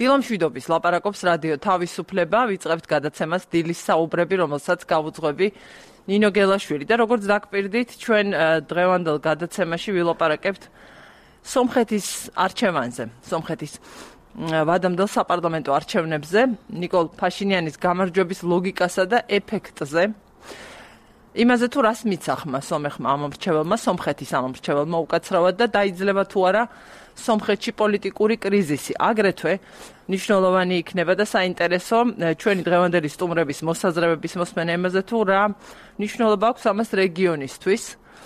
დილამშვიდობის ლაპარაკობს რადიო თავისუფლება, ვიწყებთ გადაცემას დილის საუბრები, რომელსაც გავუძღვები ნინო გელაშვილი და როგორც დაგპირდით, ჩვენ დღევანდელ გადაცემაში ვილაპარაკებთ სომხეთის არჩევანზე, სომხეთის ვადამდელ საპარლამენტო არჩევნებზე, ნიკოლ ფაშინიანის გამარჯვების ლოგიკასა და ეფექტზე. იმაზე თუ რას მიცახმა სომეხმა ამომრჩეველმა, სომხეთის ამომრჩეველმა უკაცრავად და დაიძლება თუ არა სომხეთში პოლიტიკური კრიზისი. აგრეთვე მნიშვნელოვანი იქნება და საინტერესო ჩვენი დღევანდელი სტუმრების მოსაზრებების მოსმენა იმაზე თუ რა მნიშვნელობა აქვს ამას რეგიონისთვის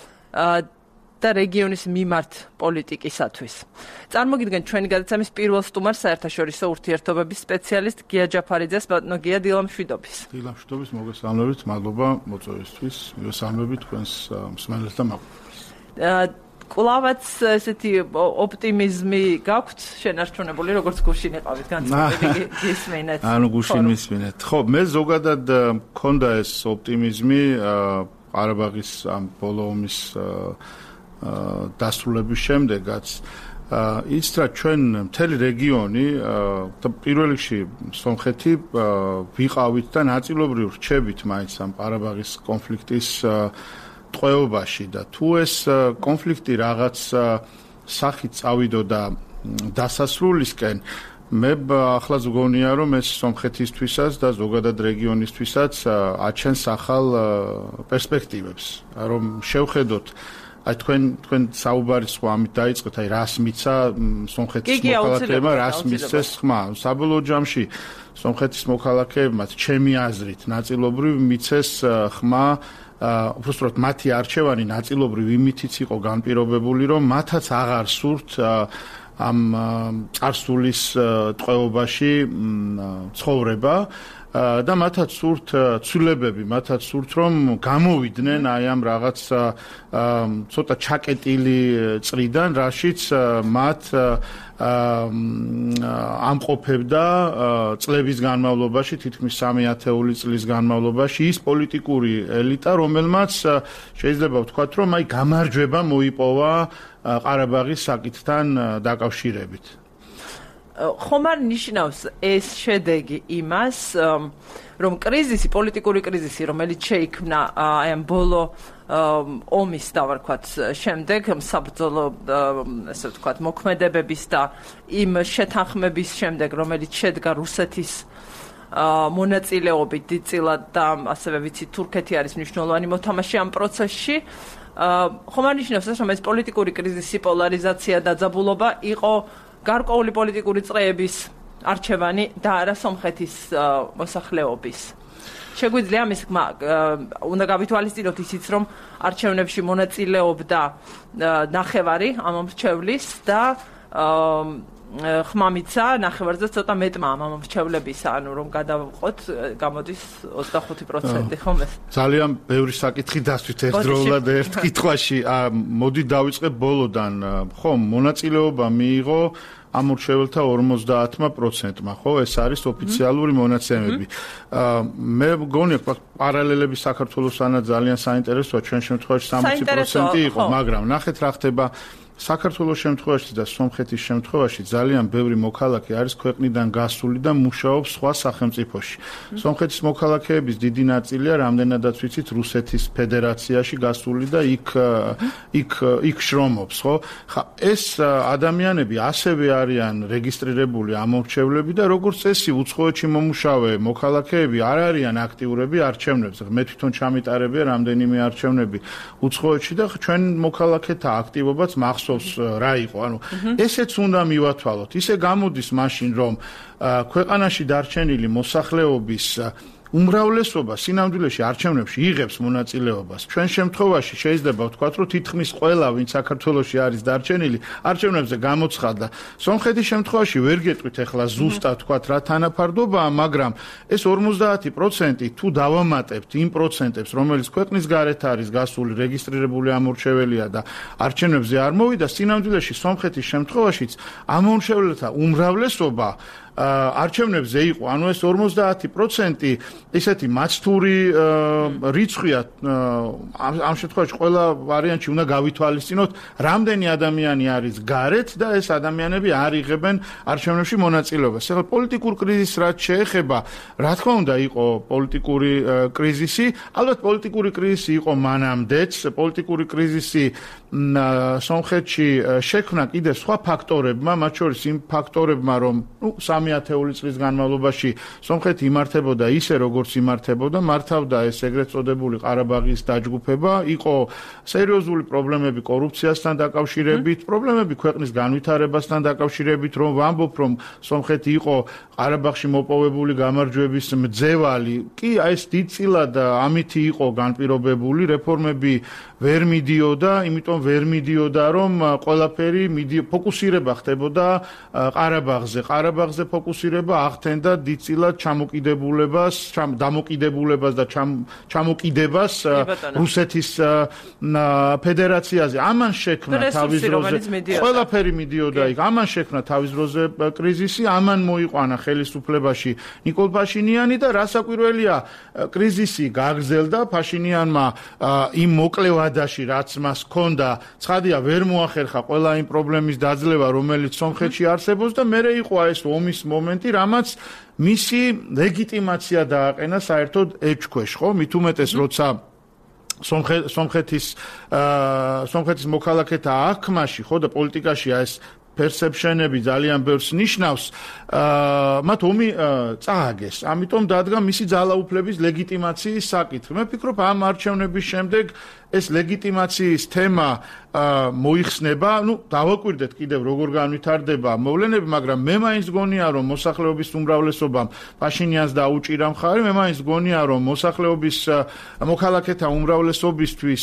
და რეგიონის მიმართ პოლიტიკისათვის. წარმოგიდგენთ ჩვენი გადაცემის პირველ სტუმარს საერთაშორისო ურთიერთობების სპეციალისტ გია ჯაფარიძეს. ბატონო გია, დილამშვიდობის. დილამშვიდობის, მოგესალმებით, მადლობა მოწვევისთვის, მივესალმებით თქვენს მსმენელს და მაყურებელს. კვლავაც ესეთი ოპტიმიზმი გაქვთ შენარჩუნებული, როგორც გუშინ იყავით განცხადები გისმენთ. ანუ გუშინ მისმინეთ. ხო, მე ზოგადად მქონდა ეს ოპტიმიზმი ყარაბაღის ამ ბოლო ომის დასრულების შემდეგაც იცით ჩვენ მთელი რეგიონი და პირველ რიგში სომხეთი ვიყავით და ნაწილობრივ რჩებით მაინც ამ ყარაბაღის კონფლიქტის ტყვეობაში და თუ ეს კონფლიქტი რაღაც სახით წავიდოდა დასასრულისკენ მე ახლა ზგონია რომ ეს სომხეთისთვისაც და ზოგადად რეგიონისთვისაც აჩენს ახალ პერსპექტივებს რომ შევხედოთ აი თქვენ საუბარი სხვა ამით დაიწყეთ აი რას მიცა სომხეთის მოქალაქეებმა რას მისცეს ხმა საბოლოო ჯამში სომხეთის მოქალაქეებმა ჩემი აზრით ნაწილობრივ მიცეს ხმა უბრალოდ მათი არჩევანი ნაწილობრივ იმითიც იყო განპირობებული რომ მათაც აღარ სურთ ამ წარსულის ტყვეობაში ცხოვრება და მათაც სურთ ცვლილებები, მათაც სურთ რომ გამოვიდნენ აი ამ რაღაც ცოტა ჩაკეტილი წრიდან, რაშიც მათ ამყოფებდა წლების განმავლობაში, თითქმის 3 ათეული წლის განმავლობაში ის პოლიტიკური ელიტა, რომელმაც შეიძლება ვთქვათ, რომ აი გამარჯვება მოიპოვა ყარაბაღის საკითხთან დაკავშირებით. ხომ არ ნიშნავს ეს შედეგი იმას, რომ კრიზისი, პოლიტიკური კრიზისი, რომელიც შეიქმნა აი ამ ბოლო ომის დავარქვათ შემდეგ, საბრძოლო ესე ვთქვათ მოქმედებების და იმ შეთანხმების შემდეგ, რომელიც შედგა რუსეთის მონაწილეობით დიდწილად და ასევე ვიცით თურქეთი არის მნიშვნელოვანი მოთამაშე ამ პროცესში. ხომ არ ნიშნავს ეს, რომ ეს პოლიტიკური კრიზისი, პოლარიზაცია, დაძაბულობა იყო გარკვეული პოლიტიკური წრეების არჩევანი და არა სომხეთის მოსახლეობის. შეგვიძლია ამის უნდა გავითვალისწინოთ ისიც, რომ არჩევნებში მონაწილეობდა ნახევარი ამომრჩევლის და ხმამიცა ნახევარზე ცოტა მეტმა ამომრჩევლებისა, ანუ რომ გადავყოთ, გამოდის 25% ხომ ეს? ძალიან ბევრი საკითხი დასვით ერთდროულად და ერთ კითხვაში. მოდი დავიწყებ ბოლოდან. ხო, მონაწილეობა მიიღო ამორჩეველთა 50%-მა, ხო, ეს არის ოფიციალური მონაცემები. მე მგონია პარალელები საქართველოსთანაც ძალიან საინტერესოა, ჩვენ შემთხვევაში 60% იყო, მაგრამ ნახეთ რა ხდება საქართველოს შემთხვევაში და სომხეთის შემთხვევაში ძალიან ბევრი მოქალაქე არის ქვეყნიდან გასული და მუშაობს სხვა სახელმწიფოში. სომხეთის მოქალაქეების დიდი ნაწილია, რამდენადაც ვიცით, რუსეთის ფედერაციაში გასული და იქ შრომობს, ხო? ხა ეს ადამიანები ასევე არიან რეგისტრირებული ამორჩევლები და როგორც წესი უცხოეთში მომუშავე მოქალაქეები არ არიან აქტიურები არჩევნებზე. მე თვითონ ჩამიტარებია რამდენიმე არჩევნები უცხოეთში და ჩვენ მოქალაქეთა აქტივობაც რა იყო, ანუ ესეც უნდა მივათვალოთ. ისე გამოდის მაშინ, რომ ქვეყანაში დარჩენილი მოსახლეობის უმრავლესობა სინამდვილეში არჩევნებში იღებს მონაწილეობას. ჩვენ შემთხვევაში შეიძლება ვთქვათ, რომ თითქმის ყველა, ვინც საქართველოში არის დარჩენილი, არჩევნებზე გამოცხადდა. სომხეთის შემთხვევაში ვერ გეტყვით ახლა ზუსტად ვთქვათ რა თანაფარდობაა, მაგრამ ეს 50% თუ დავამატებთ იმ პროცენტებს, რომელიც ქვეყნის გარეთ არის გასული, რეგისტრირებული ამორჩეველია და არჩევნებზე არ მოვიდა, სინამდვილეში სომხეთის შემთხვევაშიც ამორჩეველთა უმრავლესობა არჩევნებზე იყო, ანუ ეს 50% ისეთი მაცთური რიცხვია, ამ შემთხვევაში ყველა ვარიანტში უნდა გავითვალისწინოთ, რამდენი ადამიანი არის გარეთ და ეს ადამიანები არ იღებენ არჩევნებში მონაწილეობას. ახლა პოლიტიკურ კრიზისს რაც შეეხება, რა თქმა უნდა იყო პოლიტიკური კრიზისი, ალბათ პოლიტიკური კრიზისი იყო მანამდეც, პოლიტიკური კრიზისი სომხეთში შექმნა კიდევ სხვა ფაქტორებმა, მათ შორის იმ ფაქტორებმა, რომ 3 ათეული წლის განმავლობაში სომხეთი იმართებოდა ისე, როგორც იმართებოდა, მართავდა ეს ეგრეთ წოდებული ყარაბაღის დაჯგუფება, იყო სერიოზული პრობლემები კორუფციასთან დაკავშირებით, პრობლემები ქვეყნის განვითარებასთან დაკავშირებით, რომ ვამბობ, რომ სომხეთი იყო ყარაბაღში მოპოვებული გამარჯვების მძევალი, კი ეს დიდწილად ამითი იყო განპირობებული, რეფორმები ვერ მიდიოდა, იმიტომ ვერ მიდიოდა, რომ ყველაფერი ფოკუსირება ხდებოდა ყარაბაღზე. ყარაბაღზე ფოკუსირება ახდენდა დიდწილად დამოკიდებულებას და ჩამოკიდებას რუსეთის ფედერაციაზე. ამან შექმნა თავის დროზე ყველაფერი მიდიოდა იქ. ამან შექმნა თავის დროზე კრიზისი, ამან მოიყვანა ხელისუფლებაში ნიკოლ ფაშინიანი და რასაკვირველია, კრიზისი გაგრძელდა. ფაშინიანმა იმ მოკლევადაში, რაც მას ჰქონდა, ცხადია, ვერ მოახერხა ყველა იმ პრობლემის დაძლევა, რომელიც სომხეთში არსებობს და მერე იყო ეს ომის მომენტი, რამაც მისი ლეგიტიმაცია დააყენა საერთოდ ეჭქვეშ, ხო? მით უმეტეს, როცა სომხეთის მოქალაქეთა აღქმაში, ხო და პოლიტიკაში ეს perception-ები ძალიან ბევრს ნიშნავს, მათ ომი წააგეს. ამიტომ დადგა მისი ძალაუფლების ლეგიტიმაციის საკითხი. მე ვფიქრობ, ამ არჩევნების შემდეგ ეს ლეგიტიმაციის თემა მოიხსნება, დავაკვირდეთ კიდევ როგორ განვითარდება მოვლენები, მაგრამ მე მაინც გონია, რომ მოსახლეობის უმრავლესობამ პაშინიანს დაუჭირა მხარი, მე მაინც გონია, რომ მოსახლეობის მოქალაქეთა უმრავლესობისთვის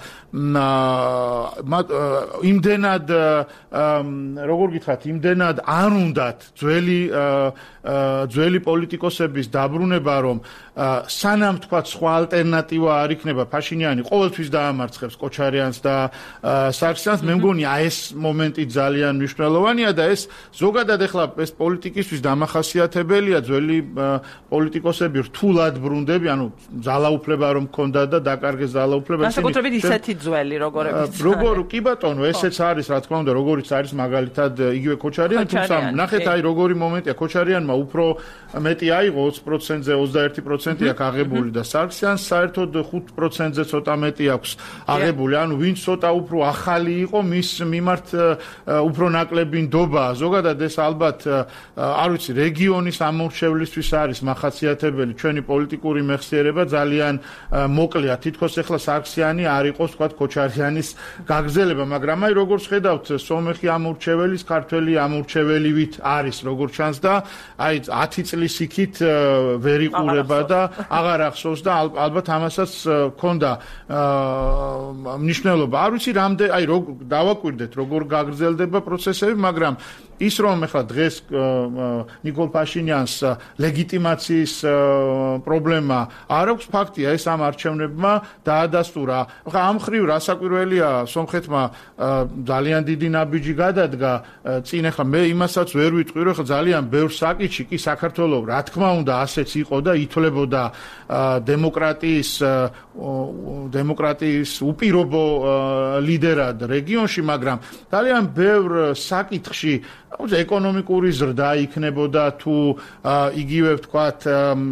იმდენად როგორ გითხრათ, იმდენად არ უნდათ ძველი პოლიტიკოსების დაბრუნება, რომ სანამ თქვა სხვა ალტერნატივა არ იქნება, ფაშინიანი ყოველთვის დაამარცხებს კოჩარიანს და სარგსიანს, მე მგონია ეს მომენტი ძალიან მნიშვნელოვანია და ეს ზოგადად ახლა ეს პოლიტიკისთვის დამახასიათებელია, ძველი პოლიტიკოსები რთულად ბრუნდები, ანუ ძალაუფლება რომ ჰქონდა და დაკარგეს ძალაუფლება. განსაკუთრებით ისეთი ძველი როგორებიც. როგორ კი ბატონო, ესეც არის, რა თქმა უნდა, როგორიც არის მაგალითად იგივე კოჩარიანი, თუმცა ნახეთ აი როგორი მომენტია, კოჩარიანმა უფრო მეტი აიღო 20%-ზე 21% აქვს აღებული და სარგსიანს საერთოდ 5%-ზე ცოტა მეტი აქვს აღებული, ანუ ვინც ცოტა უფრო ახალი იყო, მის მიმართ უფრო ნაკლები ნდობა. ზოგადად ეს ალბათ არ ვიცი, რეგიონის ამორჩევლისთვის არის მახასიათებელი, ჩვენი პოლიტიკური მეხსიერება ძალიან მოკლეა. თითქოს ახლა სარგსიანი არ იყოს, თქვა კოჩარიანის გაგრძელება, მაგრამ აი როგორც ხედავთ, სომეხი ამორჩეველის, ქართველი ამორჩეველივით არის, როგორც ჩანს და აი 10 წლის იქით ვერ იყურება და აღარ ახსოვს და ალბათ ამასაც ჰქონდა მნიშვნელობა. არ ვიცი რამდენი, აი დავაკვირდეთ როგორ გაგრძელდება პროცესები, მაგრამ ის რომ ახლა დღეს ნიკოლ ფაშინიანს ლეგიტიმაციის პრობლემა არ აქვს, ფაქტია, ეს ამ არჩევნებმა დაადასტურა. ახლა ამ ხრივ რასაკვირველია, სომხეთმა ძალიან დიდი ნაბიჯი გადადგა წინ, ახლა მე იმასაც ვერ ვიტყვი, რომ ახლა ძალიან ბევრ საკითხში კი საქართველოს რა თქმა უნდა ასეც იყო და ითვლებოდა დემოკრატიის უპირობო ლიდერად რეგიონში, მაგრამ ძალიან ბევრ საკითხში ეკონომიკური ზრდა იქნებოდა თუ იგივე ვთქვათ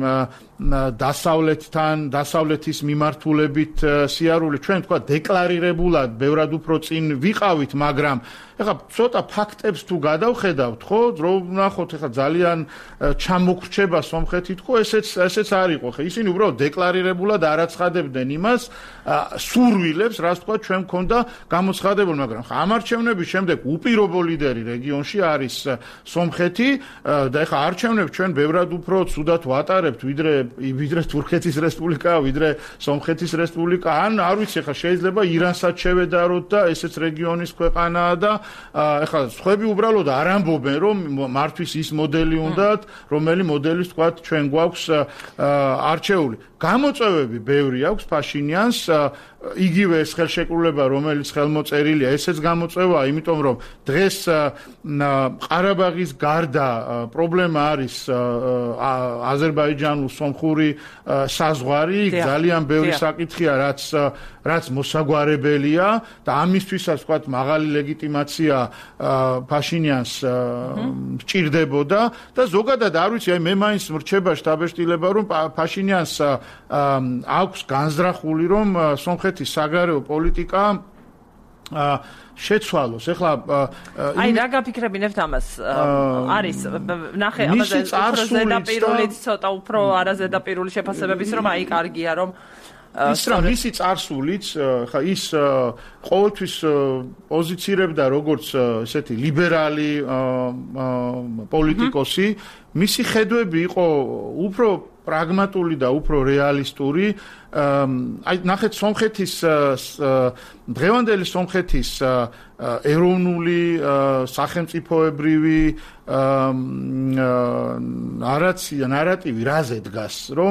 დასავლეთის მიმართულებით სიარული, ჩვენ თქვა დეკლარირებულად ბევრად უფრო წინ ვიყავით, მაგრამ ეხლა ცოტა ფაქტებს თუ გადავხედავთ, ხო, რომ ნახოთ ეხლა ძალიან ჩამოგრჩება სომხეთი თქო, ესეც არ იყო. ხა ისინი უბრალოდ დეკლარირებულად არ აცხადებდნენ იმას, სურვილებს, რაც თქვა ჩვენ მქონდა გამოცხადებული, მაგრამ ხა ამ არჩევნების შემდეგ უპირობო ლიდერი რეგიონში არის სომხეთი და ეხლა არჩევნებს ჩვენ ბევრად უფრო ცუდად ვატარებთ, ვიდრე თურქეთის რესპუბლიკა, ვიდრე სომხეთის რესპუბლიკა, ან არ ვიცი, ხა შეიძლება ირანსაც შევედაროთ და ესეც რეგიონის ქვეყანაა და ეხლა სხვები უბრალოდ არ ამბობენ, რომ მართვის ის მოდელი უნდათ, რომელი მოდელის თქვა ჩვენ გვაქვს არჩეული. გამოწვევები ბევრი აქვს Փაშინიანს, იგივე ეს ხელშეკრულება, რომელიც ხელმოწერილია, ესეც გამოწვევაა, იმიტომ რომ დღეს ყარაბაღის გარდა პრობლემა არის აზერბაიჯანულ-სომხური საზღვარი, ძალიან ბევრი საკითხია, რაც მოსაგვარებელია და ამისთვისაც ვთქვათ, მაღალი ლეგიტიმაცია Փაშინიანს სჭირდებოდა და ზოგადად არ ვიცი, მე მაინც მრჩება შთაბეჭდილება, რომ Փაშინიანს აქვს განზრახული, რომ სომხეთის საგარეო პოლიტიკა შეცვალოს. ეხლა აი რა გაფიქრებინებთ ამას? არის ნახე ამაზე უფრო ზედაპირული ცოტა უფრო არაზედაპირული შეფასებების რომ აი კარგია რომ მისი წარსულიც ხა ის ყოველთვის პოზიცირებდა როგორც ესეთი ლიბერალი პოლიტიკოსი, მისი ხედვები იყო უფრო პრაგმატული და უფრო რეალისტური. აი ნახეთ სომხეთის დღევანდელი სომხეთის ეროვნული სახელმწიფოებრივი ნარატივი რაზე დგას, რომ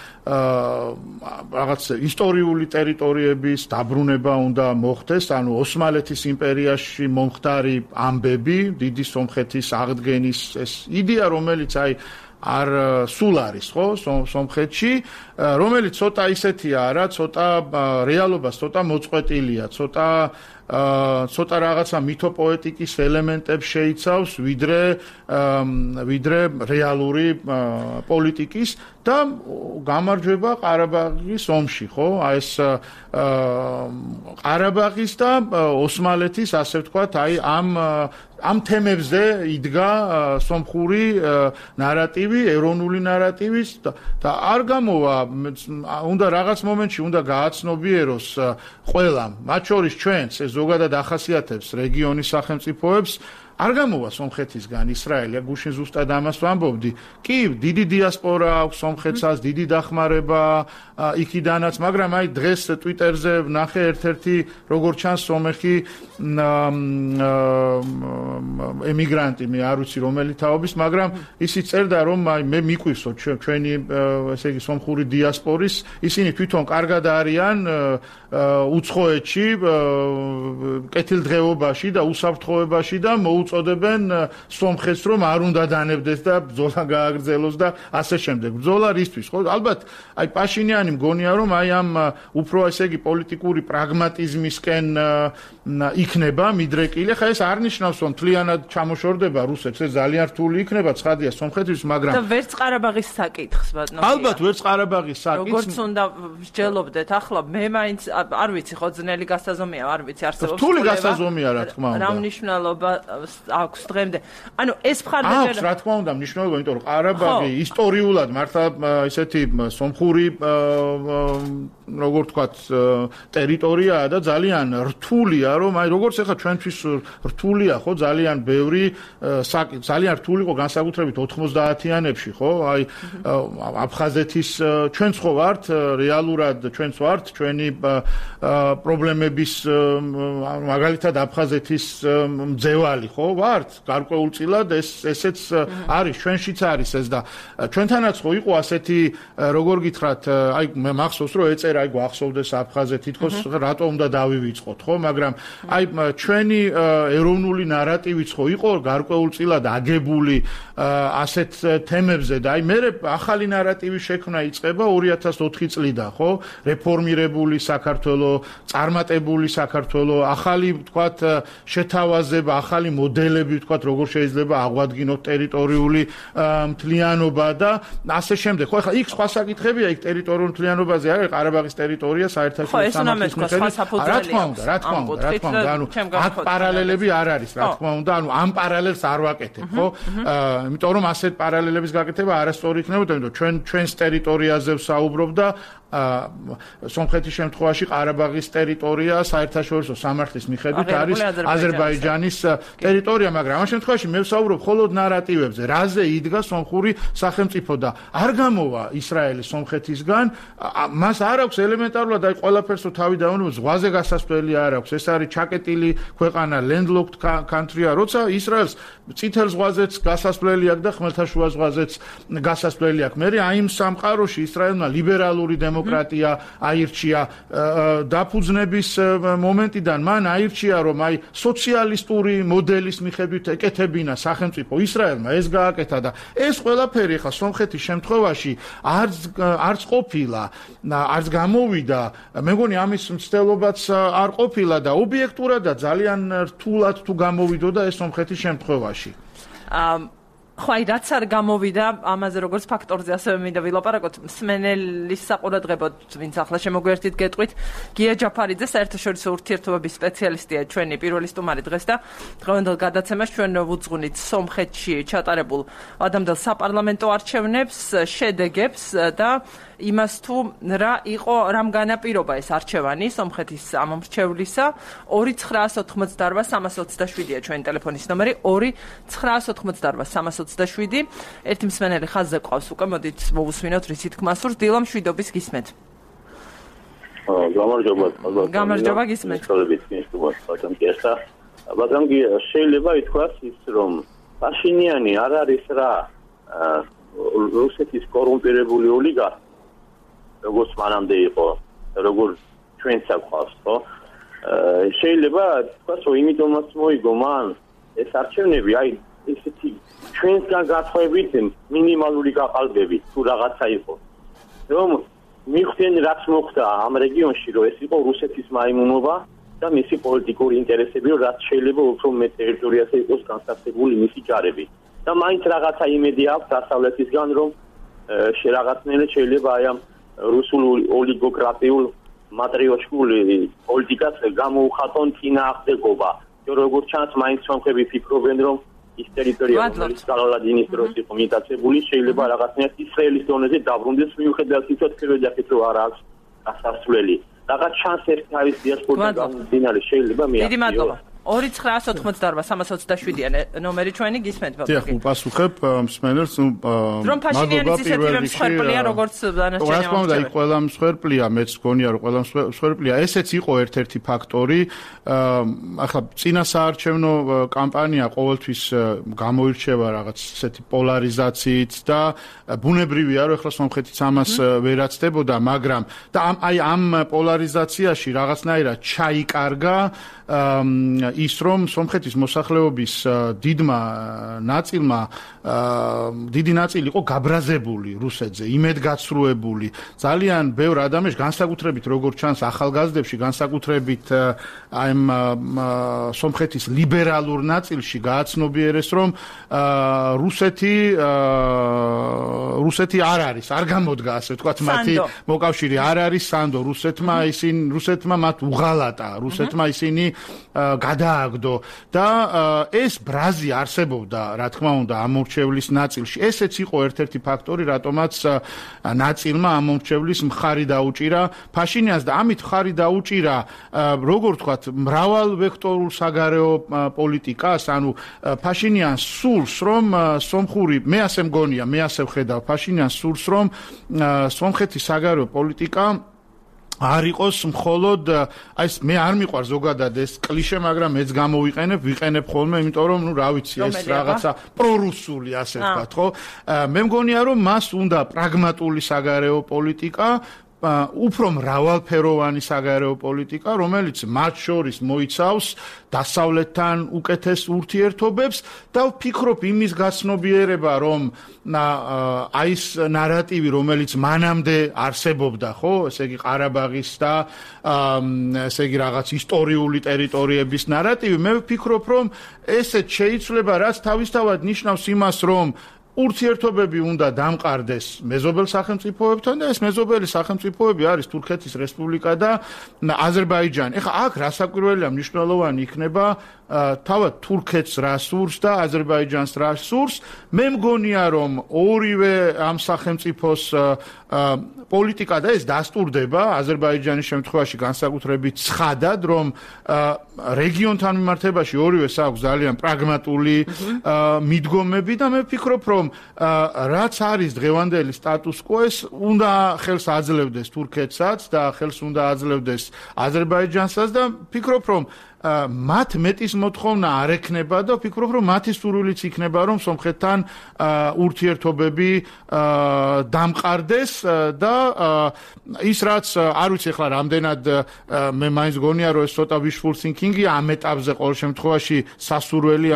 რაღაც ისტორიული ტერიტორიების დაბრუნება უნდა მოხდეს, ანუ ოსმალეთის იმპერიაში მომხდარი ამბები, დიდი სომხეთის აღდგენის ეს იდეა, რომელიც აი არ სულ არის ხო სომხეთში, რომელიც ცოტა ისეთია რა, ცოტა რეალობას ცოტა მოწყვეტილია, ცოტა რაღაცა მითოპოეტიკის ელემენტებს შეიცავს, ვიდრე რეალური პოლიტიკის და გამარჯვება ყარაბაღის ომში, ხო? აი ეს ყარაბაღის და ოსმალეთის, ასე ვთქვათ, აი ამ თემებზე იდგა სომხური ნარატივი, ეროვნული ნარატივის და არ გამოვა, უნდა რაღაც მომენტში უნდა გააცნობიეროს ყველამ, მათ შორის ჩვენც, ეს ზოგადად ახასიათებს რეგიონის სახელმწიფოებს, არ გამოვა სომხეთისგან ისრაელი, გუშინ ზუსტად ამას ვამბობდი. კი, დიდი დიასპორა აქვს სომხეთსაც, დიდი დახმარება იქიდანაც, მაგრამ აი დღეს ტვიტერზე ვნახე ერთ-ერთი როგორც ჩანს სომეხი ემიგრანტი, მე არ ვიცი რომელი თაობის, მაგრამ ისიც წერდა, რომ აი მე მიყვივსო ჩვენი ესე იგი სომხური დიასპორის, ისინი თვითონ კარგად არიან უცხოეთში, კეთილდღეობაში და უსაფრთხოებაში და უწოდებენ სომხეთს, რომ არ უნდა დანებდეს და ბრძოლა გააგრძელოს და ასე შემდეგ. ბრძოლა რისთვის, ხო? ალბათ, აი Փაშინიანი მგონია, რომ აი ამ უფრო ესე იგი პოლიტიკური პრაგმატიზმისკენ იქნება მიდრეკილი. ხა ეს არ ნიშნავს, რომ მთლიანად ჩამოშორდება რუსეთს, ეს ძალიან რთული იქნება, ცხადია სომხეთის, მაგრამ და ვერც ყარაბაღის საკითხს ბატონო. ალბათ, ვერც ყარაბაღის საკითხს. როგორც უნდა ვსჯელობდეთ, ახლა მე მაინც არ ვიცი, ხო ძნელი გასაზომია, არ ვიცი, არსებობს რთული გასაზომია, რა თქმა უნდა. რა მნიშვნელობა აქვს დღემდე. ანუ ეს მხარდაჭერა აქვს, რა თქმა უნდა, მნიშვნელობა, იმიტომ რომ ყარაბაღი ისტორიულად მართლა ისეთი სომხური როგორ ვთქვათ, ტერიტორიაა და ძალიან რთულია, რომ აი როგორც ახლა ჩვენთვის რთულია, ხო, ძალიან ბევრი ძალიან რთული იყო განსაკუთრებით 90-იანებში, ხო? აი აფხაზეთის ჩვენც ხო ვართ, რეალურად ჩვენც ვართ, ჩვენი პრობლემების მაგალითად აფხაზეთის მძევალი, ხო, ვართ, გარკვეულწილად ესეც არის, ჩვენშიც არის ეს და ჩვენთანაც ხო იყო ასეთი, როგორ გითხრათ, აი მე მახსოვს, რომ ეწერა აი გვახსოვდეს აფხაზე თითქოს რატო უნდა დავივიწყოთ, ხო, მაგრამ აი ჩვენი ეროვნული ნარატივიც ხო იყო გარკვეულწილად აგებული ასეთ თემებზე და აი მე ახალი ნარატივის შექმნა იწყება 2004 წლიდან, ხო, რეფორმირებული საქართველო, წარმატებული საქართველო, ახალი ვთქვათ შეთავაზება, ახალი მოდელები ვთქვათ, როგორ შეიძლება აღვადგინოთ ტერიტორიული მთლიანობა და ასე შემდეგ. ხო, ახლა იქ სხვა საკითხებია, იქ ტერიტორიულ მთლიანობაზე არის ყარაბაღის ტერიტორია საერთაშორისო სამართლის მიხედვით. რა თქმა უნდა, ანუ აქ პარალელები არ არის, რა თქმა უნდა, ანუ ამ პარალელს არ ვაკეთებ, ხო? იმიტომ რომ ასეთ პარალელების გაკეთება არასწორი იქნებოდა, იმიტომ ჩვენს ტერიტორიაზე ვსაუბრობ და სომხეთის შემთხვევაში ყარაბაღის ტერიტორია საერთაშორისო სამართლის მიხედვით არის აზერბაიჯანის ტერიტორია, მაგრამ ამ შემთხვევაში მე ვსაუბრობ მხოლოდ ნარატივებზე, რაზე იდგა სომხური სახელმწიფო და არ გამოვა ისრაელი სომხეთისგან, მას არ აქვს ელემენტარულად აი ყველაფერს თავი დაუნებოს, ზღვაზე გასასვლელი არ აქვს, ეს არის ჩაკეტილი ქვეყანა, landlocked country-ა, როცა ისრაელს წითელ ზღვაზეც გასასვლელი აქვს და ხმელთაშუა ზღვაზეც გასასვლელი აქვს. მე აი იმ სამყაროში ისრაელმა ლიბერალური დემოკრატია აირჩია დაფუძნების მომენტიდან მან აირჩია რომ აი სოციალისტური მოდელის მიხედვით ეკეთებინა სახელმწიფო ისრაელმა ეს გააკეთა და ეს ყველაფერი ხა სომხეთის შემთხვევაში არც ყოფილა არც გამოვიდა მე მგონი ამის მცდელობაც არ ყოფილა და ობიექტურად და ძალიან რთულად თუ გამოვიდოდა ეს სომხეთის შემთხვევაში ხო აი რაც არ გამოვიდა ამაზე როგორც ფაქტორზე ასევე მინდა ვილაპარაკოთ მსმენელის საყურადღებოდ ვინც ახლა შემოგვერთით გეტყვით გია ჯაფარიძე საერთაშორისო ურთიერთობების სპეციალისტია ჩვენი პირველი სტუმარი დღეს და დღევანდელ გადაცემას ჩვენ ვუძღვნით სომხეთში ჩატარებულ ადამიანელ საპარლამენტო არჩევნებს შედეგებს და იმას თუ რამ განაპირობა ეს არჩევანი სომხეთის ამომრჩევლისა 2988327-ია ჩვენი ტელეფონის ნომერი 2988327 ერთი მსმენელი ხაზზე ყავს უკვე მოდით მოვუსმინოთ რისი თქმა სურს დილა მშვიდობის გისმენთ გამარჯობა გისმენთ ბატონ შეიძლება ითქვას ის რომ პაშინიანი არ არის რა რუსეთის კორუმპირებული ოლიგარქი როგორც მანამდე იყო, როგორც ჩვენც აქვს, ხო? შეიძლება თქვას, რომ იმიტომაც მოიგო მან ეს არჩევნები, აი ესეთი ჩვენსგან გათხოვებით მინიმალური გაყალბები თუ რაღაცა იყო. რომ მიხდენ რაც მოხდა ამ რეგიონში, რომ ეს იყო რუსეთის მაიმუნობა და მისი პოლიტიკური ინტერესები, რომ რაც შეიძლება უფრო მეტ ტერიტორიაზე იყოს განსაცდელი მისი ჯარები. და მაინც რაღაცა იმედი აქვს დასავლეთისგან, რომ რაღაცნაირად შეიძლება აი ამ რუსულ ოლიგოკრატიულ მატრიოშკულ პოლიტიკას გამოუხატონ წინააღმდეგობა. როგორც ჩანს, მაინც სომხები ფიქრობენ, რომ ის ტერიტორია, რომელიც კალალადინის დროს იყო მიტაცებული, შეიძლება რაღაცნაირად ისრაელის დონეზე დაბრუნდეს, მიუხედავად იმისა, რომ არ აქვს გასასვლელი. რაღაც ჩანს ეს თავის დიასპორიდან გამომდინარე შეიძლება მე. დიდი მადლობა. 2988327 ნომერი ჩვენი გისმენთ ბატონო. დიახ, უპასუხებ მსმენელს, რომ ფაშინიანის ისეთივე მსხვერპლია, როგორც დანარჩენი ამბობენ. ყველა მსხვერპლია, მეც გონია, რომ ყველა მსხვერპლია. ესეც იყო ერთ-ერთი ფაქტორი. ახლა წინა საარჩევნო კამპანია ყოველთვის გამოირჩევა რაღაც ესეთი პოლარიზაციით და ბუნებრივია, რომ ახლა სომხეთიც ამას ვერაცდებოდა, მაგრამ და ამ პოლარიზაციაში რაღაცნაირად ჩაიკარგა ის რომ სომხეთის მოსახლეობის დიდი ნაწილი იყო გაბრაზებული რუსეთზე, იმედგაცრუებული. ძალიან ბევრ ადამიანს განსაკუთრებით როგორც ჩანს ახალგაზრდებში, განსაკუთრებით აი სომხეთის ლიბერალურ ნაწილში გააცნობიერეს, რომ რუსეთი არ არის, არ გამოდგა ასე ვთქვათ, მათი მოკავშირე არ არის სანდო, რუსეთმა მათ უღალატა, რუსეთმა ისინი გადააგდო და ეს ბრაზი არსებობდა, რა თქმა უნდა, ამომრჩევლის ნაწილში. ესეც იყო ერთ-ერთი ფაქტორი, რატომაც ნაწილმა ამომრჩევლის მხარი დაუჭირა ფაშინიანს და ამით მხარი დაუჭირა, როგორ ვთქვათ, მრავალვექტორულ საგარეო პოლიტიკას, ანუ ფაშინიანს სურს, რომ სომხური, მე ასე მგონია, მე ასე ვხედავ, ფაშინიანს სურს, რომ სომხეთის საგარეო პოლიტიკა არ იყოს მხოლოდ აი მე არ მიყვარს ზოგადად ეს კლიშე, მაგრამ მეც ვიყენებ ხოლმე, იმიტომ რომ რა ვიცი, ეს რაღაცა პრორუსული ასე ვთქვათ, ხო? მე მგონია რომ მას უნდა პრაგმატული საგარეო პოლიტიკა, უფრო მრავალფეროვანი საგარეო პოლიტიკა, რომელიც მათ შორის მოიცავს დასავლეთთან უკეთეს ურთიერთობებს და ვფიქრობ იმის გაცნობიერება, რომ აი ეს ნარატივი, რომელიც მანამდე არსებობდა, ხო, ესე იგი ყარაბაღის და ესე იგი რაღაც ისტორიული ტერიტორიების ნარატივი, მე ვფიქრობ, რომ ესეც შეიძლება, რაც თავისთავად ნიშნავს იმას, რომ ურთიერთობები უნდა დამყარდეს მეზობელ სახელმწიფოებთან და ეს მეზობელი სახელმწიფოები არის თურქეთის რესპუბლიკა და აზერბაიჯანი. ეხლა აქ რასაკვირველია მნიშვნელოვანი იქნება თავად თურქეთს რა სურს და აზერბაიჯანს რა სურს. მე მგონია რომ ორივე ამ სახელმწიფოს პოლიტიკა და ეს დასტურდება აზერბაიჯანის შემთხვევაში განსაკუთრებით ცხადად, რომ რეგიონთან მიმართებაში ორივეს აქვს ძალიან პრაგმატული მიდგომები და მე ვფიქრობ, რომ რაც არის დღევანდელი სტატუს-კვო, ეს უნდა ხელს აძლევდეს თურქეთსაც და ხელს უნდა აძლევდეს აზერბაიჯანსაც და ვფიქრობ, რომ მათ მეტის მოთხოვნა არ ექნება და ვფიქრობ, რომ მათი სურვილიც იქნება, რომ სომხეთთან ურთიერთობები დამყარდეს და ის რაც არ ვიცი ახლა რამდენად მე მაინც გონია, რომ ეს ცოტა wishful thinking-ია ამ ეტაპზე ყოველ შემთხვევაში სასურველია,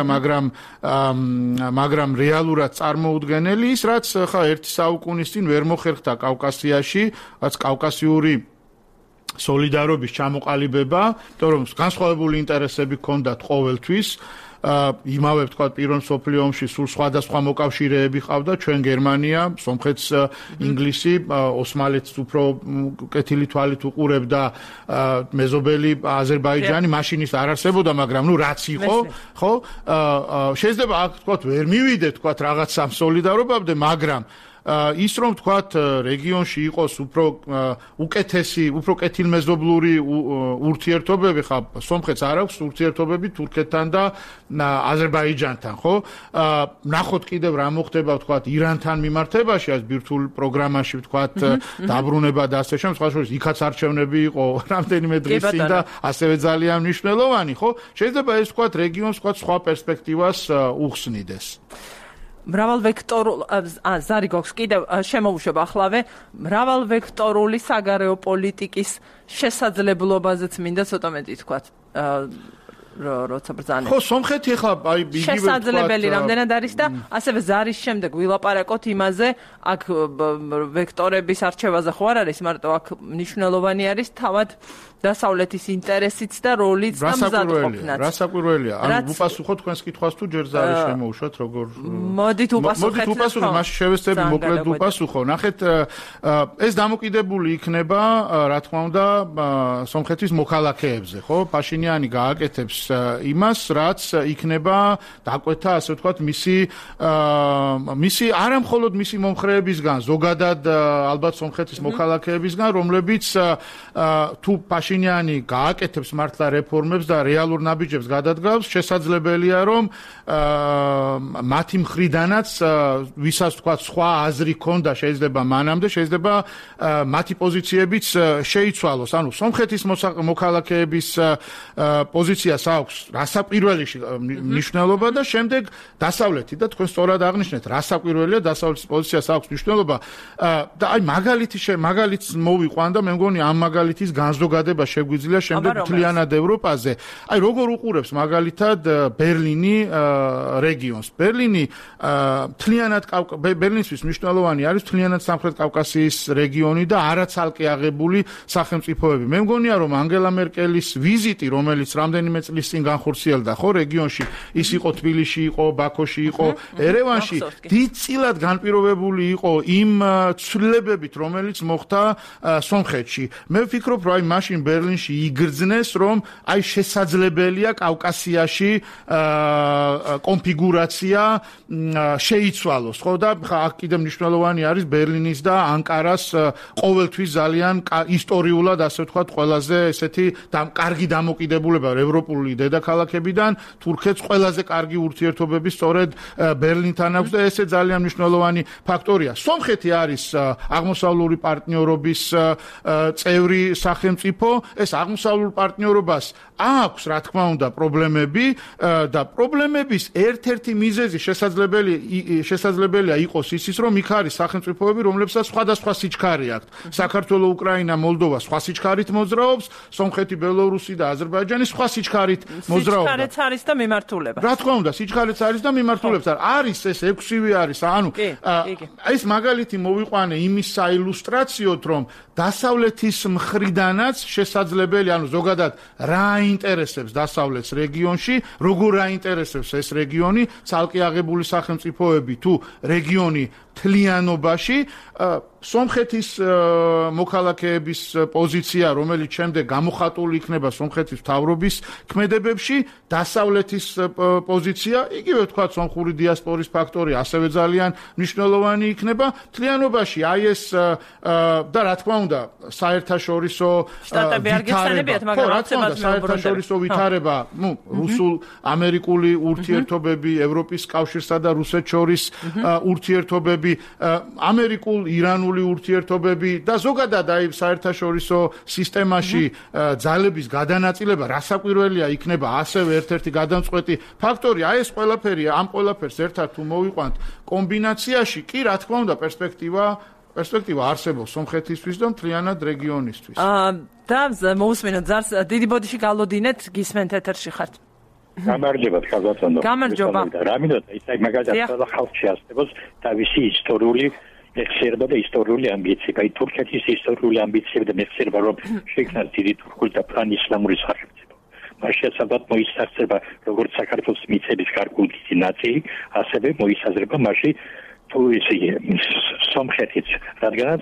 მაგრამ რეალურად წარმოუდგენელი ის რაც ხა ერთი საუკუნის წინ ვერ მოხერხდა კავკასიაში, რაც კავკასიური სოლიდარობის ჩამოყალიბება, იმიტომ რომ განსხვავებული ინტერესები ჰქონდათ ყოველთვის. იმავე თქვა პირველ მსოფლიო ომში სულ სხვადასხვა მოკავშირეები ყავდა, ჩვენ გერმანია, სომხეთს ინგლისი, ოსმალეთს უფრო კეთილი თვალით უყურებდა მეზობელი აზერბაიჯანი, მაშინ ის არ არსებობდა, მაგრამ ნუ რაც იყო, ხო? შეიძლება აქ თქვა ვერ მივიდეთ თქვა რაღაცა სოლიდარობამდე, მაგრამ ის რომ თქვათ რეგიონში იყოს უფრო უკეთესი, უფრო კეთილმეზობლური ურთიერთობები, ხა სომხეთს არ აქვს ურთიერთობები თურქეთთან და აზერბაიჯანთან, ხო? ნახოთ კიდევ რა მოხდება თქვათ ირანთან მიმართებაში, ეს ბირთვულ პროგრამაში თქვათ დაბრუნება და ასე შემდეგ, სხვა შორის იქაც არჩევნები იყო რამდენიმე დღის წინ და ასევე ძალიან მნიშვნელოვანი, ხო? შეიძლება ეს თქვათ რეგიონს თქვათ სხვა პერსპექტივას უხსნიდეს. მრავალვექტორულ ზარი გვაქვს კიდევ შემოუშვებ ახლავე მრავალვექტორული საგარეო პოლიტიკის შესაძლებლობაზეც მინდა ცოტა მეტი თქვათ როცა ბრძანეთ. ხო, სომხეთი ახლა აი იგივე შესაძლებელი რამდენად არის და ასევე ზარის შემდეგ ვილაპარაკოთ იმაზე, აქ ვექტორების არჩევაზე ხო არ არის, მარტო აქ მნიშვნელოვანი არის თავად დასავლეთის ინტერესიც და როლიც და მზადყოფნაც. რა საკვირველია? ანუ უპასუხოთ თქვენს კითხვას თუ ჯერ ზარი შემოუშვათ, როგორ მოდით უპასუხეთ. მაშინ შევეცდები მოკლედ უპასუხო. ნახეთ, ეს დამოკიდებული იქნება, რა თქმა უნდა, სომხეთის მოქალაქეებზე, ხო? პაშინიანი გააკეთებს იმას, რაც იქნება დაკვეთა, ასე ვთქვათ, მისი არა მხოლოდ მისი მომხრეებისგან, ზოგადად ალბათ სომხეთის მოქალაქეებისგან, რომლებიც თუ პაშინიანი გააკეთებს მართლა რეფორმებს და რეალურ ნაბიჯებს გადადგავს, შესაძლებელია, რომ მათი მხრიდანაც ვისაც ვთქვათ სხვა აზრი ჰქონდა, შეიძლება მანამდე, შეიძლება მათი პოზიციებიც შეიცვალოს. ანუ სომხეთის მოქალაქეების პოზიციას აქვს რასაკვირველიში მნიშვნელობა და შემდეგ დასავლეთი და თქვენ სწორად აღნიშნეთ, რასაკვირველია დასავლეთის პოზიციას აქვს მნიშვნელობა და აი მაგალითს მოვიყვან და მე მგონი ამ მაგალითის განზოგადება შეგვიძლია შემდეგ მთლიანად ევროპაზე. აი როგორ უყურებს მაგალითად ბერლინი რეგიონს. ბერლინი ბერლინისთვის მნიშვნელოვანი არის მთლიანად სამხრეთ კავკასიის რეგიონი და არაცალკე აღებული სახელმწიფოები. მე მგონია რომ ანგელა მერკელის ვიზიტი, რომელიც რამდენიმე წლის წინ განხორციელდა ხო რეგიონში, ის იყო თბილისში, იყო ბაქოში, იყო ერევანში, დიდწილად განპირობებული იყო იმ ცვლილებებით, რომელიც მოხდა სომხეთში. მე ვფიქრობ, რომ აი მაშინ ბერლინში იგრძნეს, რომ აი შესაძლებელია კავკასიაში კონფიგურაცია შეიცვალოს, ხო და აქ კიდევ მნიშვნელოვანი არის ბერლინის და ანკარას ყოველთვის ძალიან ისტორიულად, ასე ვთქვათ, ყველაზე ესეთი კარგი დამოკიდებულება ევროპული დედაქალაქებიდან თურქეთს ყველაზე კარგი ურთიერთობები სწორედ ბერლინთან აქვს და ესე ძალიან მნიშვნელოვანი ფაქტორია. სომხეთი არის აღმოსავლური პარტნიორობის წევრი სახელმწიფო, ეს აღმოსავლურ პარტნიორობას აქვს, რა თქმა უნდა, პრობლემები და პრობლემების ერთ-ერთი მიზეზი შესაძლებელია იყოს ისიც, რომ იქ არის სახელმწიფოები, რომლებსაც სხვადასხვა სიჩქარე აქვთ. საქართველო, უკრაინა, მოლდოვა სხვა სიჩქარით მოძრაობს, სომხეთი, ბელორუსი და აზერბაიჯანი სხვა სიჩქარით მოძრაობს. სიჩქარეც არის და მიმართულება. რა თქმა უნდა, სიჩქარეც არის და მიმართულება არის, ეს 6-ვე არის, ანუ ეს მაგალითი მოვიყვანე იმის საილუსტრაციოდ, რომ დასავლეთის მხრიდანაც შესაძლებელი, ანუ ზოგადად რა აინტერესებს დასავლეთს რეგიონში, როგორ აინტერესებს ეს რეგიონი, ცალკე აღებული სახელმწიფოები თუ რეგიონი თლიანობაში სომხეთის მოქალაქეების პოზიცია, რომელიც შემდეგ გამოხატული იქნება სომხეთის მთავრობის ქმედებებში, დასავლეთის პოზიცია, იგივე თქვა სომხური დიასპორის ფაქტორი ასევე ძალიან მნიშვნელოვანი იქნება თლიანობაში. აი ეს და რა თქმა უნდა, საერთაშორისო ვითარება, რუსულ-ამერიკული ურთიერთობები, ევროპის კავშირსა და რუსეთს შორის ურთიერთობები, ამერიკულ-ირანული ურთიერთობები და ზოგადად აი საერთაშორისო სისტემაში ძალების გადანაწილება რასაკვირველია იქნება ასევე ერთ-ერთი გადამწყვეტი ფაქტორი. აი ეს ყველაფერი ამ ყველაფერს ერთად თუ მოვიყვანთ კომბინაციაში, კი რა თქმა უნდა პერსპექტივა არსებობს სომხეთისთვის და მთლიანად რეგიონისთვის. და მოусმინოთ ზარს დიდი ბოდიში გალოდინეთ, გისმენთ ეთერში ხართ. გამარჯობა ხალხო. გამარჯობა. რა მინდოდა ისე მაგალითად ყველა ხალხში არსებობს თავისი ისტორიული მეხსიერება და ისტორიული ამბიციები. აი თურქეთის ისტორიული ამბიციები და მეხსიერება რომ შეიქმნას დიდი თურქული და პან-ისლამური სახელმწიფო. მაშინ საბათ მოისახება როგორც საქართველოს მიწების გარკვეული ნაწილი, ასევე მოისაზრება მაშინ თუ ისე სომხეთის რადგანაც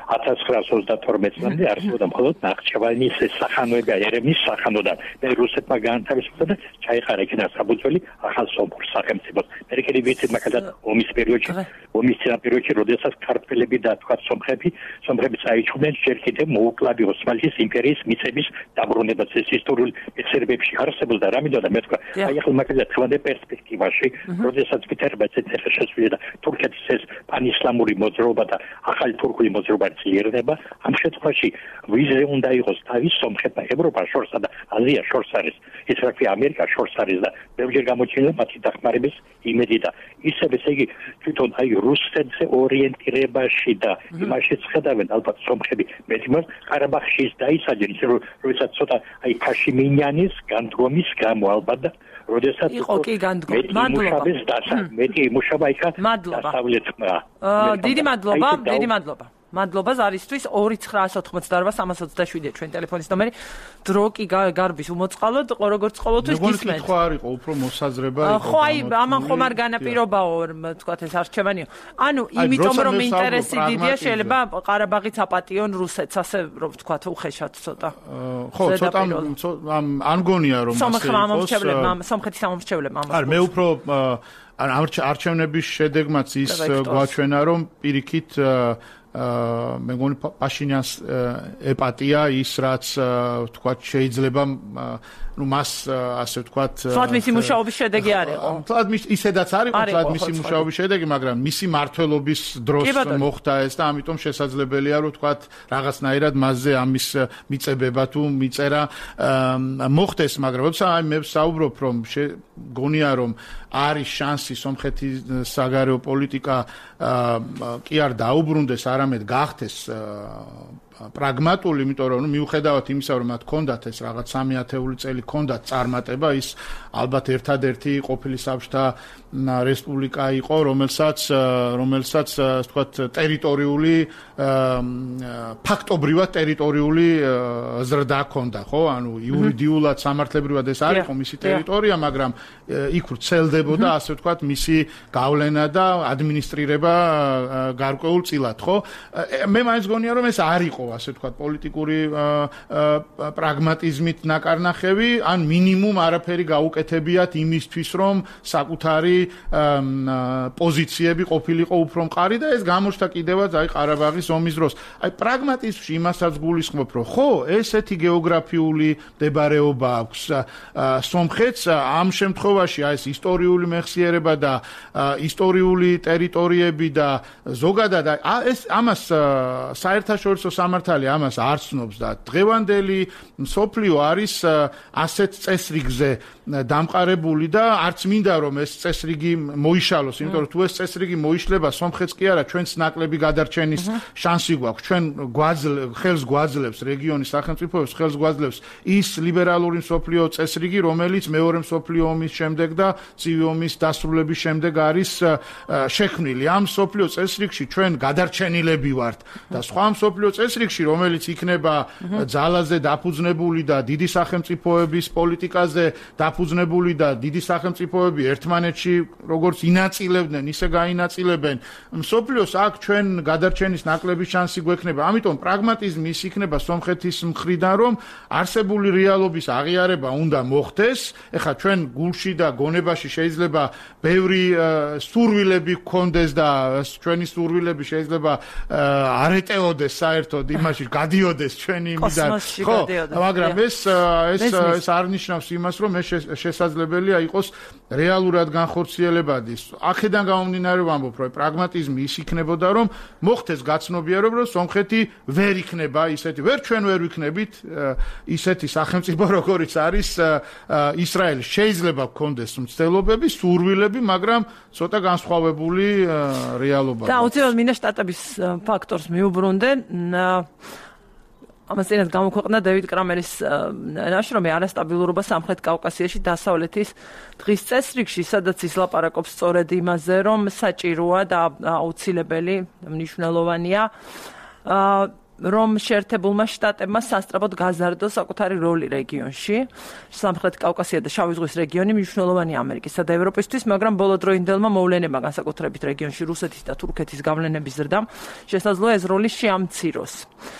1932 წლამდე არსებობდა მხოლოდ ნახჩევანის სახანოები, ერევნის სახანოდან. მე რუსეთმა განთავისუფლდა და ჩაიყარა იქნა საფუძველი ახალ სომხურ სახელმწიფოს. მე კიდე ვიცით მაგალითად ომის პერიოდში, როდესაც ქართველები და თქვა სომხები წაიჩხდნენ ჯერ კიდევ მოუკლავი ოსმალეთის იმპერიის მიწების დაბრუნებას. ეს ისტორიულ მეხსიერებებში არსებობდა. რა მინდოდა მე თქვა, აი ახლა მაგალითად თქვენდე პერსპექტივაში, როდესაც ვითარება ცეცხლ შესვლა და თურქეთის ეს პანისლამური მოძრაობა და ახალი თურქული მოძრაობა ძლიერდება, ამ შემთხვევაში ვიზე უნდა იყოს თავის სომხეთმა, ევროპა შორსა და აზია შორს არის, ის რა ქვია ამერიკა შორს არის და ბევრჯერ გამოჩენილა მათი დახმარების იმედი და ისევე ესე იგი თვითონ აი რუსეთზე ორიენტირებაში და იმაშიც ხედავენ ალბათ სომხები მეტიმას ყარაბაღში ის დაისაჯენ ისე რომ როდესაც ცოტა აი ქაშიმინიანის განდგომის გამო ალბათ და როდესაც იყო კი განდგომა. მეტი იმუშავა იქა დასავლეთმა. დიდი მადლობა. მადლობა ზარისთვის 2988327 ჩვენ ტელეფონის ნომერი. დრო კი გარბის უმოწყალოდ, როგორც ყოველთვის გისმენთ. მეგონი არ იყო უფრო მოსაზრება იყო. ხო, აი ამან ხომ არ განაპირობაო, თქვათ ეს არჩევანიო. ანუ იმიტომ რომ ინტერესი დიდია, შეიძლება ყარაბაღიც აპატიონ რუსეთს, ასე რომ თქვათ უხეშად ცოტა. ხო, ცოტა ან გონია რომ ასე იყოს. სომხეთის ამომრჩევლებმა ამას. არ მე უფრო არჩევნების შედეგმაც ის გვაჩვენა რომ პირიქით მე მგონი პაშინიანს ეპატია ის რაც თქვა შეიძლება მას ასე ვთქვათ თლად მისი მუშაობის შედეგი არ იყო. თლად ისედაც არ იყო თლად მისი მუშაობის შედეგი, მაგრამ მისი მართლობის დროს მოხდა ეს და ამიტომ შესაძლებელია რომ ვთქვათ რაღაცნაირად მასზე ამის მიწებება თუ მიწერა მოხდეს, მაგრამ როცა აი მე ვსაუბრობ რომ გონია რომ არის შანსი სომხეთის საგარეო პოლიტიკა კი არ დაუბრუნდეს, არამედ გახდეს პრაგმატული, იმიტომ რომ მიუხედავად იმისა, რომ მათ ჰქონდათ ეს რაღაც 3 ათეული წელი ჰქონდათ წარმატება, ის ალბათ ერთადერთი ყოფილი საბჭოთა რესპუბლიკა იყო, რომელსაც თქვათ ტერიტორიული ფაქტობრივად ტერიტორიული ზრდა ჰქონდა, ხო? ანუ იურიდიულად სამართლებრივად ეს არ იყო მისი ტერიტორია, მაგრამ იქ ვრცელდებოდა, ასე ვთქვათ, მისი გავლენა და ადმინისტრირება გარკვეულწილად, ხო? მე მაინც გონია, რომ ეს არ იყო, ასე ვთქვათ, პოლიტიკური პრაგმატიზმით ნაკარნახევი, ან მინიმუმ არაფერი გაუკეთებიათ იმისთვის, რომ საკუთარი პოზიციები ყოფილიყო უფრო მყარი და ეს გამოჩნდა კიდევაც აი ყარაბაღის ომის დროს. აი პრაგმატიზმში იმასაც გულისხმობ, რომ ხო, ესეთი გეოგრაფიული მდებარეობა აქვს სომხეთს, ამ შემთხვევაში აი ეს ისტორიული მეხსიერება და ისტორიული ტერიტორიები და ზოგადად ეს ამას საერთაშორისო სამართალი ამას არ ცნობს და დღევანდელი მსოფლიო არის ასეთ წესრიგზე დამყარებული და არც მინდა რომ ეს წესრიგი მოიშალოს, იმიტომ რომ თუ ეს წესრიგი მოიშლება, სომხეთს კი არა, ჩვენც ნაკლები გადარჩენის შანსი გვაქვს. ჩვენ ხელს გვაძლევს რეგიონის სახელმწიფოებს, ხელს გვაძლევს ის ლიბერალური მსოფლიო წესრიგი, რომელიც მეორე მსოფლიო ომის შემდეგ და ცივი ომის დასრულების შემდეგ არის შექმნილი. ამ მსოფლიო წესრიგში ჩვენ გადარჩენილები ვართ და სხვა მსოფლიო წესრიგი რიგში, რომელიც იქნება ძალაზე დაფუძნებული და დიდი სახელმწიფოების პოლიტიკაზე დაფუძნებული და დიდი სახელმწიფოები ერთმანეთში როგორც ინაწილებდნენ, ისე გაინაწილებენ. მსოფლიოს აქ ჩვენ გადარჩენის ნაკლები შანსი გვექნება. ამიტომ პრაგმატიზმი ის იქნება სომხეთის მხრიდან, რომ არსებული რეალობის აღიარება უნდა მოხდეს. ეხლა ჩვენ გულში და გონებაში შეიძლება ბევრი სურვილები გქონდეს და ჩვენი სურვილები შეიძლება არ ეტეოდეს საერთოდ იმაში გადიოდეს ჩვენი იმიდან. ხო, მაგრამ ეს არ ნიშნავს იმას, რომ ეს შესაძლებელია იყოს რეალურად განხორციელებადი. აქედან გამომდინარე ვამბობ, რომ პრაგმატიზმი ის იქნებოდა, რომ მოხდეს გაცნობიერება, რომ სომხეთი ვერ იქნება ისეთი, ჩვენ ვერ ვიქნებით ისეთი სახელმწიფო, როგორიც არის ისრაელი. შეიძლება გქონდეს მცდელობები, სურვილები, მაგრამ ცოტა განსხვავებული რეალობა. და უცებად მინდა შტატების ფაქტორს მიუბრუნდე. ამას წინათ გამოქვეყნდა დევიდ კრამერის ნაშრომი არასტაბილურობა სამხრეთ კავკასიაში დასავლეთის დღის წესრიგში, სადაც ის ლაპარაკობს სწორედ იმაზე, რომ საჭიროა და აუცილებელი მნიშვნელოვანია რომ შეერთებულმა შტატებმა სასწრაფოდ გაზარდოს საკუთარი როლი რეგიონში. სამხრეთ კავკასია და შავი ზღვის რეგიონი მნიშვნელოვანია ამერიკისა და ევროპისთვის, მაგრამ ბოლოდროინდელმა მოვლენებმა განსაკუთრებით რეგიონში რუსეთის და თურქეთის გავლენების ზრდამ შესაძლოა ეს როლი შეამციროს.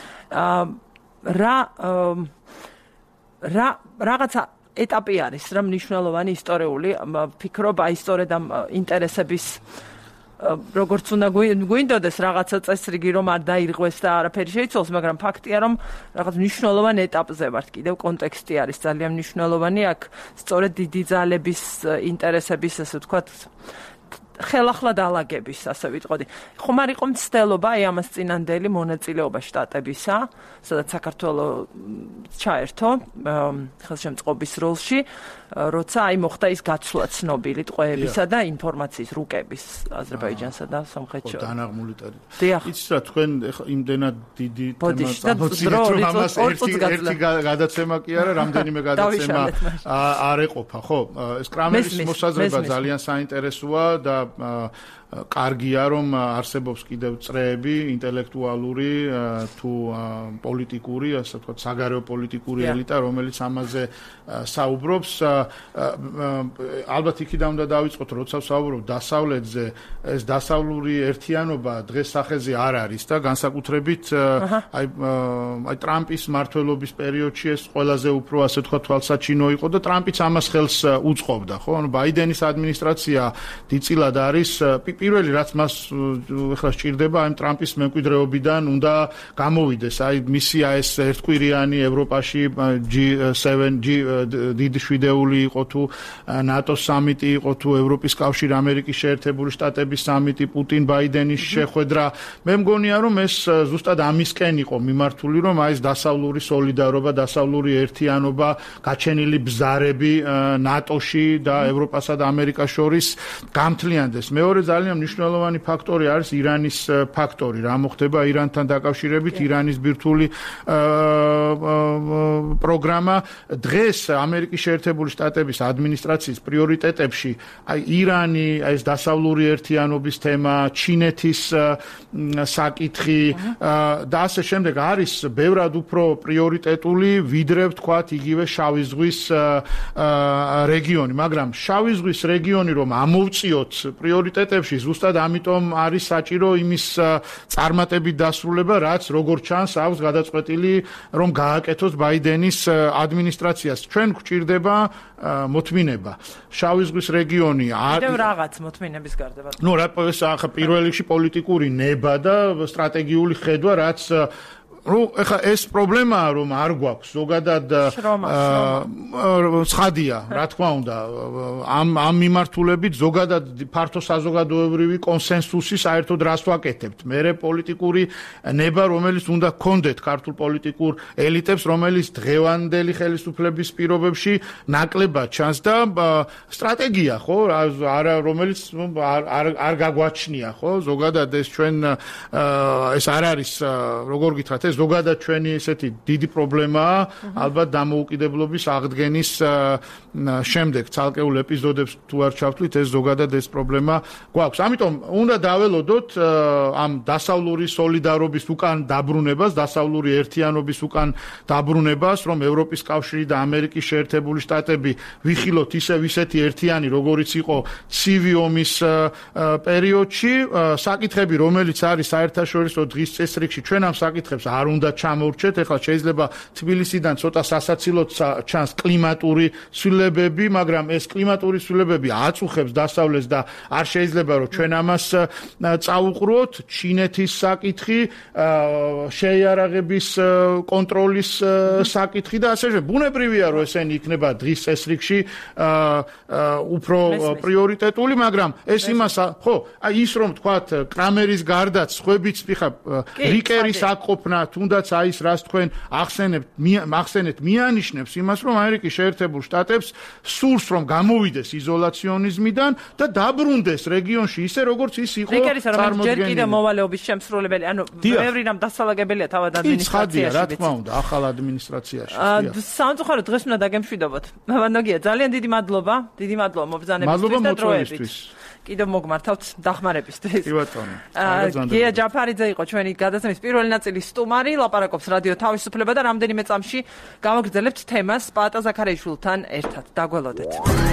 რაღაცა ეტაპი არის, რა მნიშვნელოვანი ისტორიული ფიქრობა, ისტორია და ინტერესების როგორც უნდა გვინდოდეს რაღაცა წესრიგი რომ არ დაირღვეს და არაფერი შეიცვალოს, მაგრამ ფაქტია რომ რაღაც მნიშვნელოვან ეტაპზე ვართ, კიდევ კონტექსტი არის ძალიან მნიშვნელოვანი, აქ სწორედ დიდი ძალების ინტერესების, ასე ვთქვათ, ხელახლა დალაგების, ასე ვიტყოდი. ხომ არ იყო მცდელობა აი ამას წინანდელი მონაწილეობა შტატებისა, სადაც საქართველო ჩაერთო ხელშემწყობის როლში, როცა აი მოხდა ის გაცვლა ცნობილი ტყვეებისა და ინფორმაციის რუკების აზერბაიჯანსა და სომხეთს შორის. დანაღმული ტერიტორია. იცით რა, თქვენ იმდენად დიდი თემას ამოცინეთ, რომ ამას ერთი გადაცემა კი არა, რამდენიმე გადაცემა არ ეყოფა, ხო? ეს კრამერის მოსაზრება ძალიან საინტერესოა და კარგია რომ არსებობს კიდევ წრეები ინტელექტუალური თუ პოლიტიკური, ასე ვთქვათ, საგარეო პოლიტიკური ელიტა, რომელიც ამაზე საუბრობს. ალბათ იქიდან უნდა დავიწყოთ, როცა საუბრობ დასავლეთზე, ეს დასავლური ერთიანობა დღეს სახეზე არ არის და განსაკუთრებით აი ტრამპის მმართველობის პერიოდში ეს ყველაზე უფრო, ასე ვთქვათ, თვალსაჩინო იყო და ტრამპიც ამას ხელს უწყობდა, ხო? ანუ ბაიდენის ადმინისტრაცია დიდწილად არის პირველი რაც მას ახლა სჭირდება აი ტრამპის მემკვიდრეობიდან უნდა გამოვიდეს აი მისია ეს ერთკვირიანი ევროპაში G7 დიდი შვიდეული იყო თუ ნატოს სამიტი იყო თუ ევროპის კავშირი ამერიკის შეერთებული შტატების სამიტი პუტინ ბაიდენის შეხვედრა მე მგონია რომ ეს ზუსტად ამისკენ იყო მიმართული რომ აი ეს დასავლური სოლიდარობა დასავლური ერთიანობა გაჩენილი ბზარები ნატოში და ევროპასა და ამერიკას შორის გამთლიანდეს მეორე ძალიან მნიშვნელოვანი ფაქტორი არის ირანის ფაქტორი. რა მოხდება ირანთან დაკავშირებით, ირანის ბირთვული პროგრამა. დღეს ამერიკის შეერთებული შტატების ადმინისტრაციის პრიორიტეტებში აი ირანი, აი ეს დასავლური ერთიანობის თემა, ჩინეთის საკითხი და ასე შემდეგ არის ბევრად უფრო პრიორიტეტული, ვიდრე ვთქვათ იგივე შავი ზღვის რეგიონი, მაგრამ შავი ზღვის რეგიონი რომ ამოვწიოთ პრიორიტეტებში ზუსტად ამიტომ არის საჭირო იმის წარმატებით დასრულება, რაც როგორც ჩანს აქვს გადაწყვეტილი რომ გააკეთოს ბაიდენის ადმინისტრაციას. ჩვენ გვჭირდება მოთმინება. შავი ზღვის რეგიონი კიდევ რაღაც მოთმინების გარდა. ნუ რა ახლა პირველ რიგში პოლიტიკური ნება და სტრატეგიული ხედვა, რაც ეხა ეს პრობლემაა რომ არ გვაქვს ზოგადად ცხადია რა თქმა უნდა ამ მიმართულებით ზოგადად ფართო საზოგადოებრივი კონსენსუსი საერთოდ რას ვაკეთებთ მე პოლიტიკური ნება რომელიც უნდა გქონდეთ ქართულ პოლიტიკურ ელიტებს რომელიც დღევანდელი ხელისუფლების პირობებში ნაკლებად ჩანს და სტრატეგია ხო არა რომელიც არ გაგვაჩნია ხო ზოგადად ეს ჩვენ ეს არ არის როგორ გითხრათ ზოგადად ჩვენი ესეთი დიდი პრობლემაა, ალბათ დამოუკიდებლობის აღდგენის შემდეგ ცალკეულ ეპიზოდებს თუ არ ჩავთვლით, ეს ზოგადად ეს პრობლემა გვაქვს. ამიტომ უნდა დაველოდოთ ამ დასავლური სოლიდარობის უკან დაბრუნებას, დასავლური ერთიანობის უკან დაბრუნებას, რომ ევროპის კავშირი და ამერიკის შეერთებული შტატები ვიხილოთ ისეთი ერთიანი, როგორიც იყო ცივი ომის პერიოდში, საკითხები, რომელიც არის საერთაშორისო დღის წესრიგში, ჩვენ ამ საკითხებს არ უნდა ჩამოვრჩეთ. ეხლა შეიძლება თბილისიდან ცოტა სასაცილოდ ჩანს კლიმატური ცვლილებები, მაგრამ ეს კლიმატური ცვლილებები აწუხებს დასავლეთს და არ შეიძლება რომ ჩვენ ამას წაუყროთ. ჩინეთის საკითხი, შეიარაღების კონტროლის საკითხი და ასე შემდეგ. ბუნებრივია რომ ესენი იქნება დღის წესრიგში უფრო პრიორიტეტული, მაგრამ ეს იმას ხო, აი ის რომ თქვათ კრამერის გარდაც ხვებიც ხა რიკერის აკყოფნა, თუნდაც აი ის რას თქვენ ახსენეთ მიანიშნებს იმას, რომ ამერიკის შეერთებულ შტატებს სურს რომ გამოვიდეს იზოლაციონიზმიდან და დაბრუნდეს რეგიონში ისე როგორც ის იყო წარმოდგენილი. ჯერ კიდევ მოვალეობის შემსრულებელი, ანუ ბევრი რამ დასალაგებელია თავად ადმინისტრაციაში. რა თქმა უნდა, ახალ ადმინისტრაციაში. სამწუხაროდ დღეს უნდა დაგემშვიდობოთ. მადლობა, ძალიან დიდი მადლობა მობრძანებისთვის და დროებისთვის. კიდევ მოგმართავთ დახმარებისთვის. კი ბატონო. გია ჯაფარიძე იყო ჩვენი გადაცემის პირველი ნაწილის სტუმარი, ლაპარაკობს რადიო თავისუფლება და რამდენიმე წამში გამოგრძელებთ თემას პაატა ზაქარიაშვილთან ერთად. დაგველოდეთ.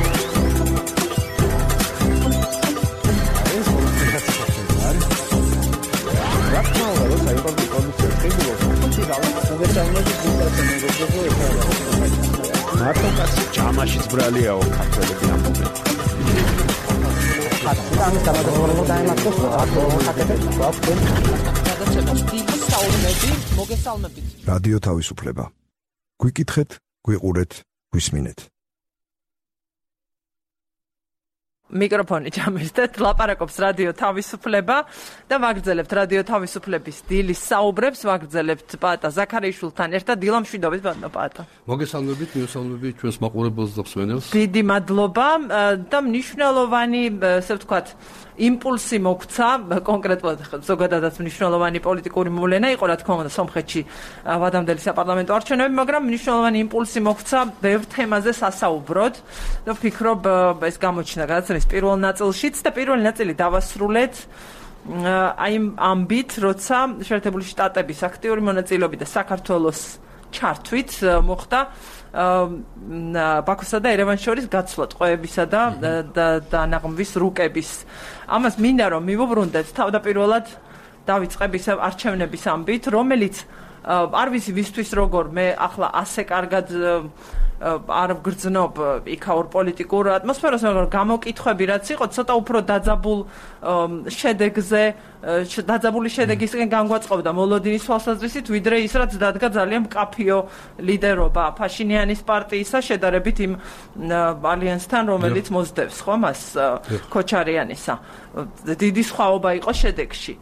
მარტო ჯამაშიც ბრალიაო ქართველები ამბობენ. რადიო თავისუფლება. გვიკითხეთ, გვიყურეთ, გვისმინეთ. მიკროფონი ჩამესდეთ, ლაპარაკობს რადიო თავისუფლება და ვაგრძელებთ რადიო თავისუფლების დილის საუბრებს, ვაგრძელებთ პაატა ზაქარიაშვილთან ერთად. დილამშვიდობით ბატონო პაატა. მოგესალმებით, მიესალმებით ჩვენს მაყურებელს და მსმენელს. დიდი მადლობა და მნიშვნელოვანი, ასე ვთქვათ, იმპულსი მოგვცა, კონკრეტულად ზოგადადაც მნიშვნელოვანი პოლიტიკური მოვლენა იყო, რა თქმა უნდა, სომხეთში ვადამდელი საპარლამენტო არჩევნები, მაგრამ მნიშვნელოვანი იმპულსი მოგვცა ბევრ თემაზე სასაუბროდ და ვფიქრობ, ეს გამოჩნდა გადაცემის პირველ ნაწილშიც და პირველი ნაწილი დავასრულეთ აი ამბით, როცა შეერთებული შტატების აქტიური მონაწილეობით და საქართველოს ჩართვით მოხდა ბაქოსა და ერევანს შორის გაცვლა ტყვეებისა და ნაღმვის რუკების. ამას მინდა რომ მივუბრუნდეთ თავდაპირველად დავიწყებ ისევ არჩევნების ამბით, რომელიც არ ვიცი ვისთვის როგორ მე ახლა ასე კარგად არ ვგრძნობ იქაურ პოლიტიკურ ატმოსფეროს, მაგრამ გამოკითხვები რაც იყო, ცოტა უფრო დაძაბული შედეგისკენ განგვაწყობდა მოლოდინის თვალსაზრისით, ვიდრე ის რაც დადგა ძალიან მკაფიო ლიდერობა ფაშინიანის პარტიისა შედარებით იმ ალიანსთან, რომელიც მოსდევს ხო მას ქოჩარიანისა. დიდი სხვაობა იყო შედეგში.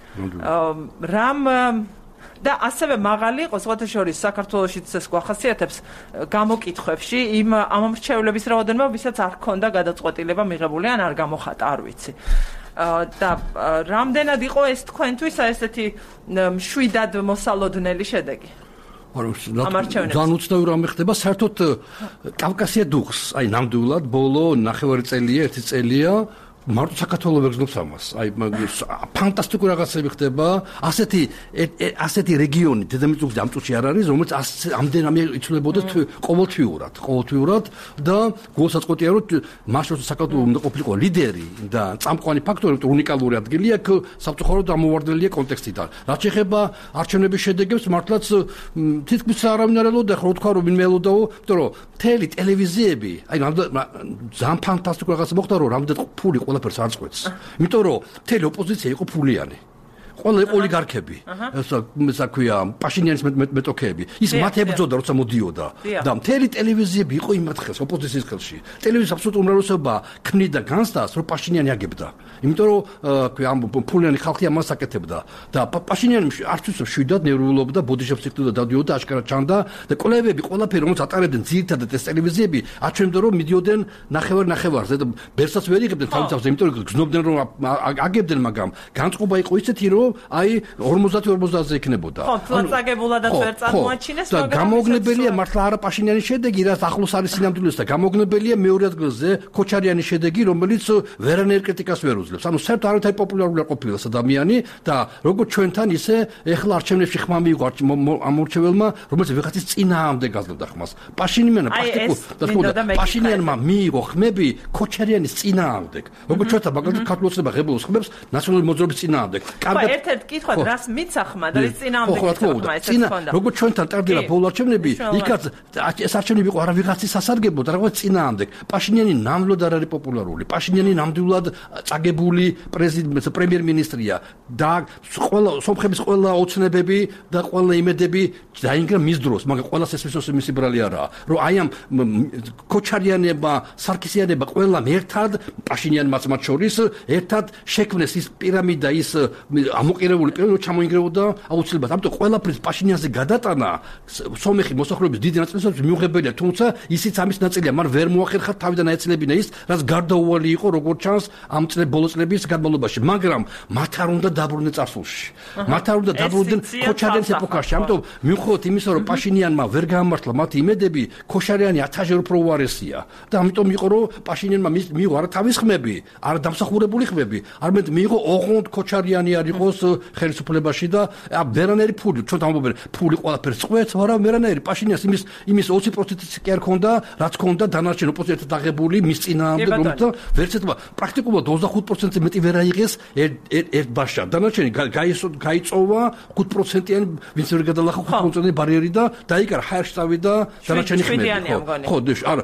და ასევე მაღალი იყო სხვათა შორის საქართველოშიც ეს გვახასიათებს გამოკითხვებში იმ ამომრჩევლების რაოდენობა, ვისაც არ ჰქონდა გადაწყვეტილება მიღებული ან არ გამოხატა, არ ვიცი. და რამდენად იყო ეს თქვენთვის ესეთი მშვიდად მოსალოდნელი შედეგი? ძალიან უცნაური რამე ხდება, საერთოდ კავკასია დუხს, აი ნამდვილად ბოლო ნახევარი წელია, ერთი წელია მარტო საქართველოს ვეგზნობს ამას. აი ფანტასტიკური რაღაცები ხდება. ასეთი რეგიონი დედამიწაზე ამ წუთში არ არის, რომელიც ამდენამე იცვლებოდა ყოველთვიურად და გულსაწყვეტია რომ მაშინ საქართველოს უნდა ყოფილიყო ლიდერი და წამყვანი ფაქტორი, უნიკალური ადგილი აქ სამწუხაროდ ამოვარდნელია კონტექსტიდან. რაც შეეხება არჩევნების შედეგებს, მართლაც თითქმის არავინ არ ელოდა, ხო თქვა რომ ვინმე ელოდაო, იმიტომ რომ მთელი ტელევიზიები, აი ძალიან ფანტასტიკური რაღაცა მოხდა, რომ რამდენი ფული ყველაფერს არ წყვეტს. იმიტომ რომ მთელი ოპოზიცია იყო ფულიანი. ყველა იყო ოლიგარქები. ესა ქვია პაშინიანის მეტოქეები. ის მათ ებრძოდა, როცა მოდიოდა. და მთელი ტელევიზიები იყო იმათ ხელს, ოპოზიციის ხელში. ტელევიზიის აბსოლუტური უმრავლესობა ქმნიდა განცდას, რომ პაშინიანი აგებდა. იმიტომ რომ ქვია ამ ფულიანი ხალხი ამას აკეთებდა. და პაშინიანი არც ის შვიდად ნერვულობდა, ბოდიშებს იკდოდა, დადიოდა, აშკარად ჩანდა და კვლევები ყველაფერი რომელიც ატარებდნენ ძირითადად ეს ტელევიზიები, აჩვენებდა რომ მიდიოდნენ ნახევარ-ნახევარზე და ბერსაც ვერ იღებდნენ თავისთავად, იმიტომ რომ გზნობდნენ რომ აგებდნენ, მაგრამ განწყობა იყო ისეთი რომ აი 50-50-ზე იქნებოდა. ხო, წაგებულადაც ვერ წარმოაჩინეს, მაგრამ გამოგნებელია მართლა არა პაშინიანის შედეგი, რაც ახლოს არის სინამდვილეს და გამოგნებელია მეორე ადგილზე ქოჩარიანის შედეგი, რომელიც ვერანაირ კრიტიკას ვერ უძლებს. ანუ საერთოდ არავითარი პოპულარული არ ყოფილა ეს ადამიანი და როგორც ჩვენთან ისე ეხლა არჩევნებში ხმა მიიღო ამ მორჩეველმა, რომელიც ვიღაცის წინააღმდეგ გაძლევდა ხმას. პაშინიანმა მიიღო ხმები ქოჩარიანის წინააღმდეგ. როგორც ჩვენთან მაგალითად ქართულ ოცნება ღებულობს ხმებს ნაციონალური მოძრაობის წინააღმდეგ. კარგად ერთ-ერთ კითხვად რას მიცა ხმა და ის წინააღმდეგ ხმა ესეც ხონდა. როგორც ჩვენთან ტარდება ბოლო არჩევნები, იქაც ეს არჩევნები იყო არა ვიღაცის სასარგებლო და რაღაც წინააღმდეგ. პაშინიანი ნამდვილად არ არის პოპულარული. პაშინიანი ნამდვილად წაგებული პრემიერ-მინისტრია და ყველა სომხების ყველა ოცნებები და ყველა იმედები დაინგრა მის დროს, მაგრამ ყველას ესმისოს მისი ბრალი არაა. რომ აი ამ ქოჩარიანებმა, სარქისიანებმა ყველამ ერთად პაშინიანმაც მათ შორის ერთად შექმნეს ის პირამიდა, ის ამოყირებული პირამიდა, ჩამოინგრეოდა აუცილებლად. ამიტომ ყველაფრის პაშინიანზე გადატანა სომეხი მოსახლეობის დიდი ნაწილისთვის მიუღებელია, თუმცა ისიც ამის ნაწილია, მან ვერ მოახერხა თავიდან აეცლებინა ის, რაც გარდაუვალი იყო როგორც ჩანს ამ ბოლო წლების განმავლობაში, მაგრამ მათ არ უნდა დაბრუნდნენ წარსულში. მათ არ უნდა დაბრუნდნენ ქოჩარიანის ეპოქაში. ამიტომ მიუხედავად იმისა, რომ პაშინიანმა ვერ გაამართლა მათი იმედები, ქოჩარიანი 1000-ჯერ უფრო უარესია და ამიტომ იყო, რომ პაშინიანმა მიიღო არა თავის ხმები, არა დამსახურებული ხმები, არამედ მიიღო ოღონდ ქოჩარიანი არ იყოს ხელისუფლებაში და ვერანაირი ფული, ჩვენ ამბობენ, ფული ყველაფერს წყვეტს, მაგრამ ვერანაირი პაშინიანს იმის 20%-იც კი არ ქონდა, რაც ქონდა დანარჩენ ოპოზიციასთან დაღებული მის წინააღმდეგ, რომელთა ვერცერთმა პრაქტიკულად 25%-ზე მეტი ვერ აიღეს ერთ ბაშა. დანარჩენი გაიწოვა 5%-იანი, ვინც ვერ გადალახა 5%-იანი ბარიერი და დაიკარა ჰაერში წავიდა დანარჩენი ხმები. ხო, არა,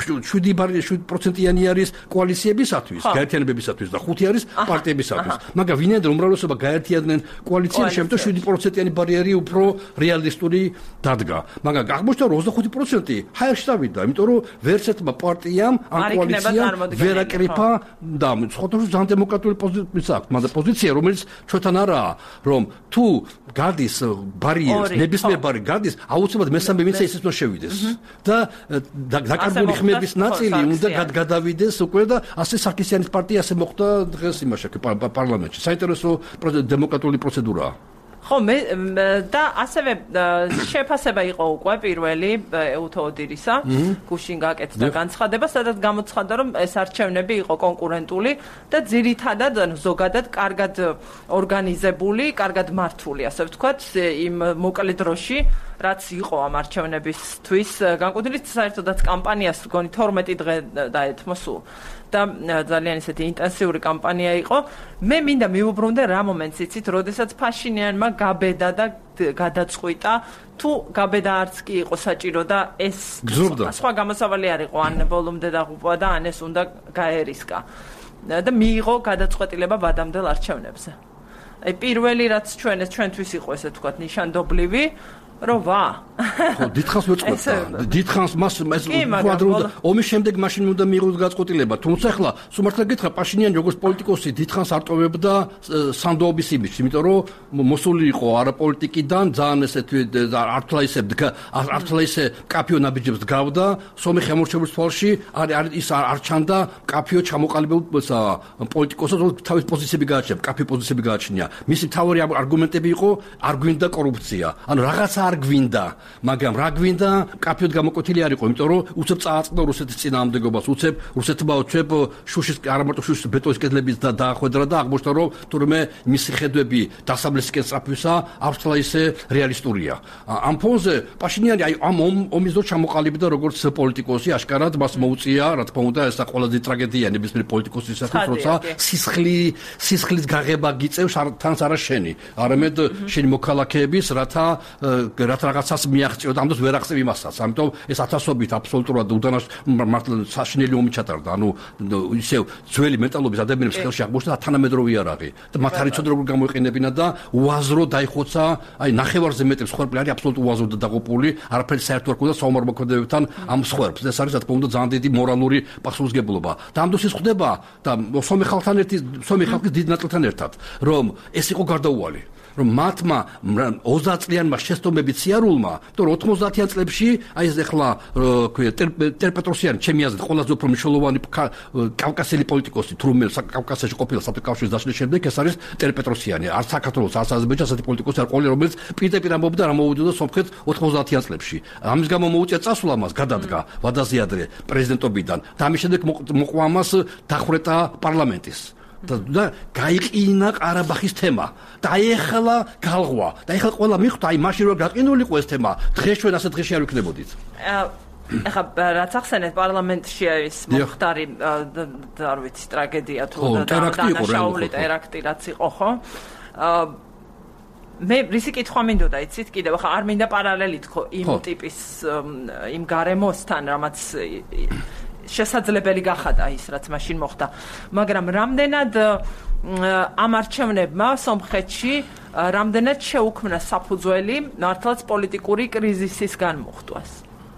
7%-იანი არის კოალიციებისათვის, გაერთიანებებისათვის და 5 არის პარტიებისათვის. მაგრამ ვინაიდან უმრავლესობა გაერთიანდნენ კოალიციაში, ამიტომ 7%-იანი ბარიერი უფრო რეალისტური დადგა. მაგრამ აღმოჩნდა რომ 25% ჰაერში წავიდა, იმიტომ რომ ვერცერთმა პარტიამ ან კოალიციამ ვერ აკრიფა და სხვადასხვა ძალიან დემოკრატიული პოზიცია, რომელიც ჩვენთან არაა, რომ თუ გადის ბარიერს, ნებისმიერ ბარიერს გადის, აუცილებლად მესამე ვინც ის უნდა შევიდეს. და დაკარგული ხმების ნაწილი უნდა გადავიდეს უკვე და ასე სარქისიანის პარტია ასე მოხდა დღეს იმაში პარლამენტში. საინტერესო დემოკრატიული პროცედურაა. ხო, და ასევე შეფასება იყო უკვე პირველი ეუთოოდირისა, გუშინ გაკეთდა განცხადება, სადაც გამოცხადდა, რომ ეს არჩევნები იყო კონკურენტული და ძირითადად ზოგადად კარგად ორგანიზებული, კარგად მართული, ასე ვთქვათ, იმ მოკლე დროში, რაც იყო ამ არჩევნებისთვის განკუთვნილი, საერთოდაც კამპანიას გონი 12 დღე დაეთმო სულ. და ძალიან ისეთი ინტენსიური კამპანია იყო. მე მინდა მიუბრუნდე რა მომენტს იცით, როდესაც ფაშინიანმა გაბედა და გადაწყვიტა, თუ გაბედა არც კი იყო საჭირო და ეს სხვა გამოსავალი არ იყო, ან ბოლომდე დაღუპვა და ან ეს უნდა გაერისკა. და მიიღო გადაწყვეტილება ვადამდელ არჩევნებზე. აი პირველი რაც ჩვენთვის იყო ესე ვთქვათ ნიშანდობლივი, რომ ხო, დიდხანს ვეწყობდა. დიდხანს მას კვადრობდა. ომის შემდეგ მაშინ უნდა მიიღოს გადაწყვეტილება. თუმცა ახლა სულ გითხრა, პაშინიანი როგორც პოლიტიკოსი დიდხანს არ ტოვებდა სანდოობის იმიჯს, იმიტომ რომ მოსული იყო არაპოლიტიკიდან, ძალიან ესეთი ართლა ისე კაფიო ნაბიჯებს დგავდა, სომეხი ამორჩეულის თვალში ის არ ჩანდა კაფიო ჩამოყალიბებულ პოლიტიკოსად, თავის პოზიციები გააჩნია, კაფიო პოზიციები გააჩნია. მისი მთავარი არგუმენტები იყო, არ გვინდა კორუფცია. ანუ რაღაცა არ გვინდა, მაგრამ რა გვინდა, კაფიოდ გამოკვეთილი არ იყო, იმიტომ რომ უცებ წააწყდა რუსეთის წინააღმდეგობას, რუსეთმა უცებ შუშის, არა მარტო შუშის ბეტონის კედლების დაახვედრა და აღმოჩნდა, რომ თურმე მისი ხედვები დასავლეთისკენ სწრაფვისა აღსვლა ისე რეალისტურია. ამ ფონზე პაშინიანი აი ამ ომის დროს ჩამოყალიბდა როგორც პოლიტიკოსი, აშკარად მას მოუწია, რა თქმა უნდა, ეს ყველაზე ტრაგედია ნებისმიერ პოლიტიკოსისათვის, როცა სისხლის გაღება გიწევს თანს არა შენი, არამედ შენი მოქალაქეების, რათა რაღაცას მიაღწიო და ამ დროს ვერ აღწევ იმასაც. ამიტომ ეს ათასობით აბსოლუტურად მართლა საშინელი ომი ჩატარდა. ანუ ისევ ძველი მენტალობის ადამიანების ხელში აღმოჩნდა თანამედროვე იარაღი და მათ არ იცოდა როგორ გამოიყენებინა და უაზრო დაიხოცა, აი ნახევარზე მეტი მსხვერპლი არის აბსოლუტურად უაზრო და დაღუპული, არაფერი საერთო არ ქონდა საომარ-მოქმედებებთან ამ მსხვერპლს. ეს არის რა თქმა უნდა ძალიან დიდი მორალური პასუხისმგებლობა. და ამ დროს ის ხდება და სომეხ ხალხის დიდ ნაწილთან ერთად, რომ ეს იყო გარდაუვალი. რომ მათმა 30 წლიანმა შეცდომებით სიარულმა, თორე 90-იან წლებში აი ეს ახლა ტერპეტროსიანი ჩემი აზრით ყველაზე უფრო მნიშვნელოვანი კავკასიელი პოლიტიკოსი თურმე კავკასიაში ყოფილა საბჭოთა კავშირის დაშლის შემდეგ ეს არის ტერპეტროსიანი. არც საქართველოს, არც აზერბაიჯანს ასეთი პოლიტიკოსი არ ყოფილა, რომელიც პირდაპირ ამბობდა რა მოვიდოდა სომხეთს 90-იან წლებში. ამის გამო მოუწია წასვლა მას, გადადგა ვადაზე ადრე პრეზიდენტობიდან და ამის შემდეგ მოყვა მას დახვრეტა პარლამენტის. და გაიყინა ყარაბაღის თემა და ეხლა გალღვა და ეხლა ყველა მიხვდა აი მაშინ რომ გაყინულიყო ეს თემა დღეს ჩვენ ასე დღეში არ ვიქნებოდით ეხლა რაც ახსენეთ პარლამენტში ის მოხდარი არ ვიცი ტრაგედია თუ დანაშაული ტერაქტი რაც იყო ხო მე რისი კითხვა მინდოდა იცით კიდევ ახლა არ მინდა პარალელი თქო იმ ტიპის იმ გარემოსთან რამაც შესაძლებელი გახადა ის რაც მაშინ მოხდა მაგრამ რამდენად ამ არჩევნებმა სომხეთში რამდენად შეუქმნა საფუძველი მართლაც პოლიტიკური კრიზისის განმოხტვას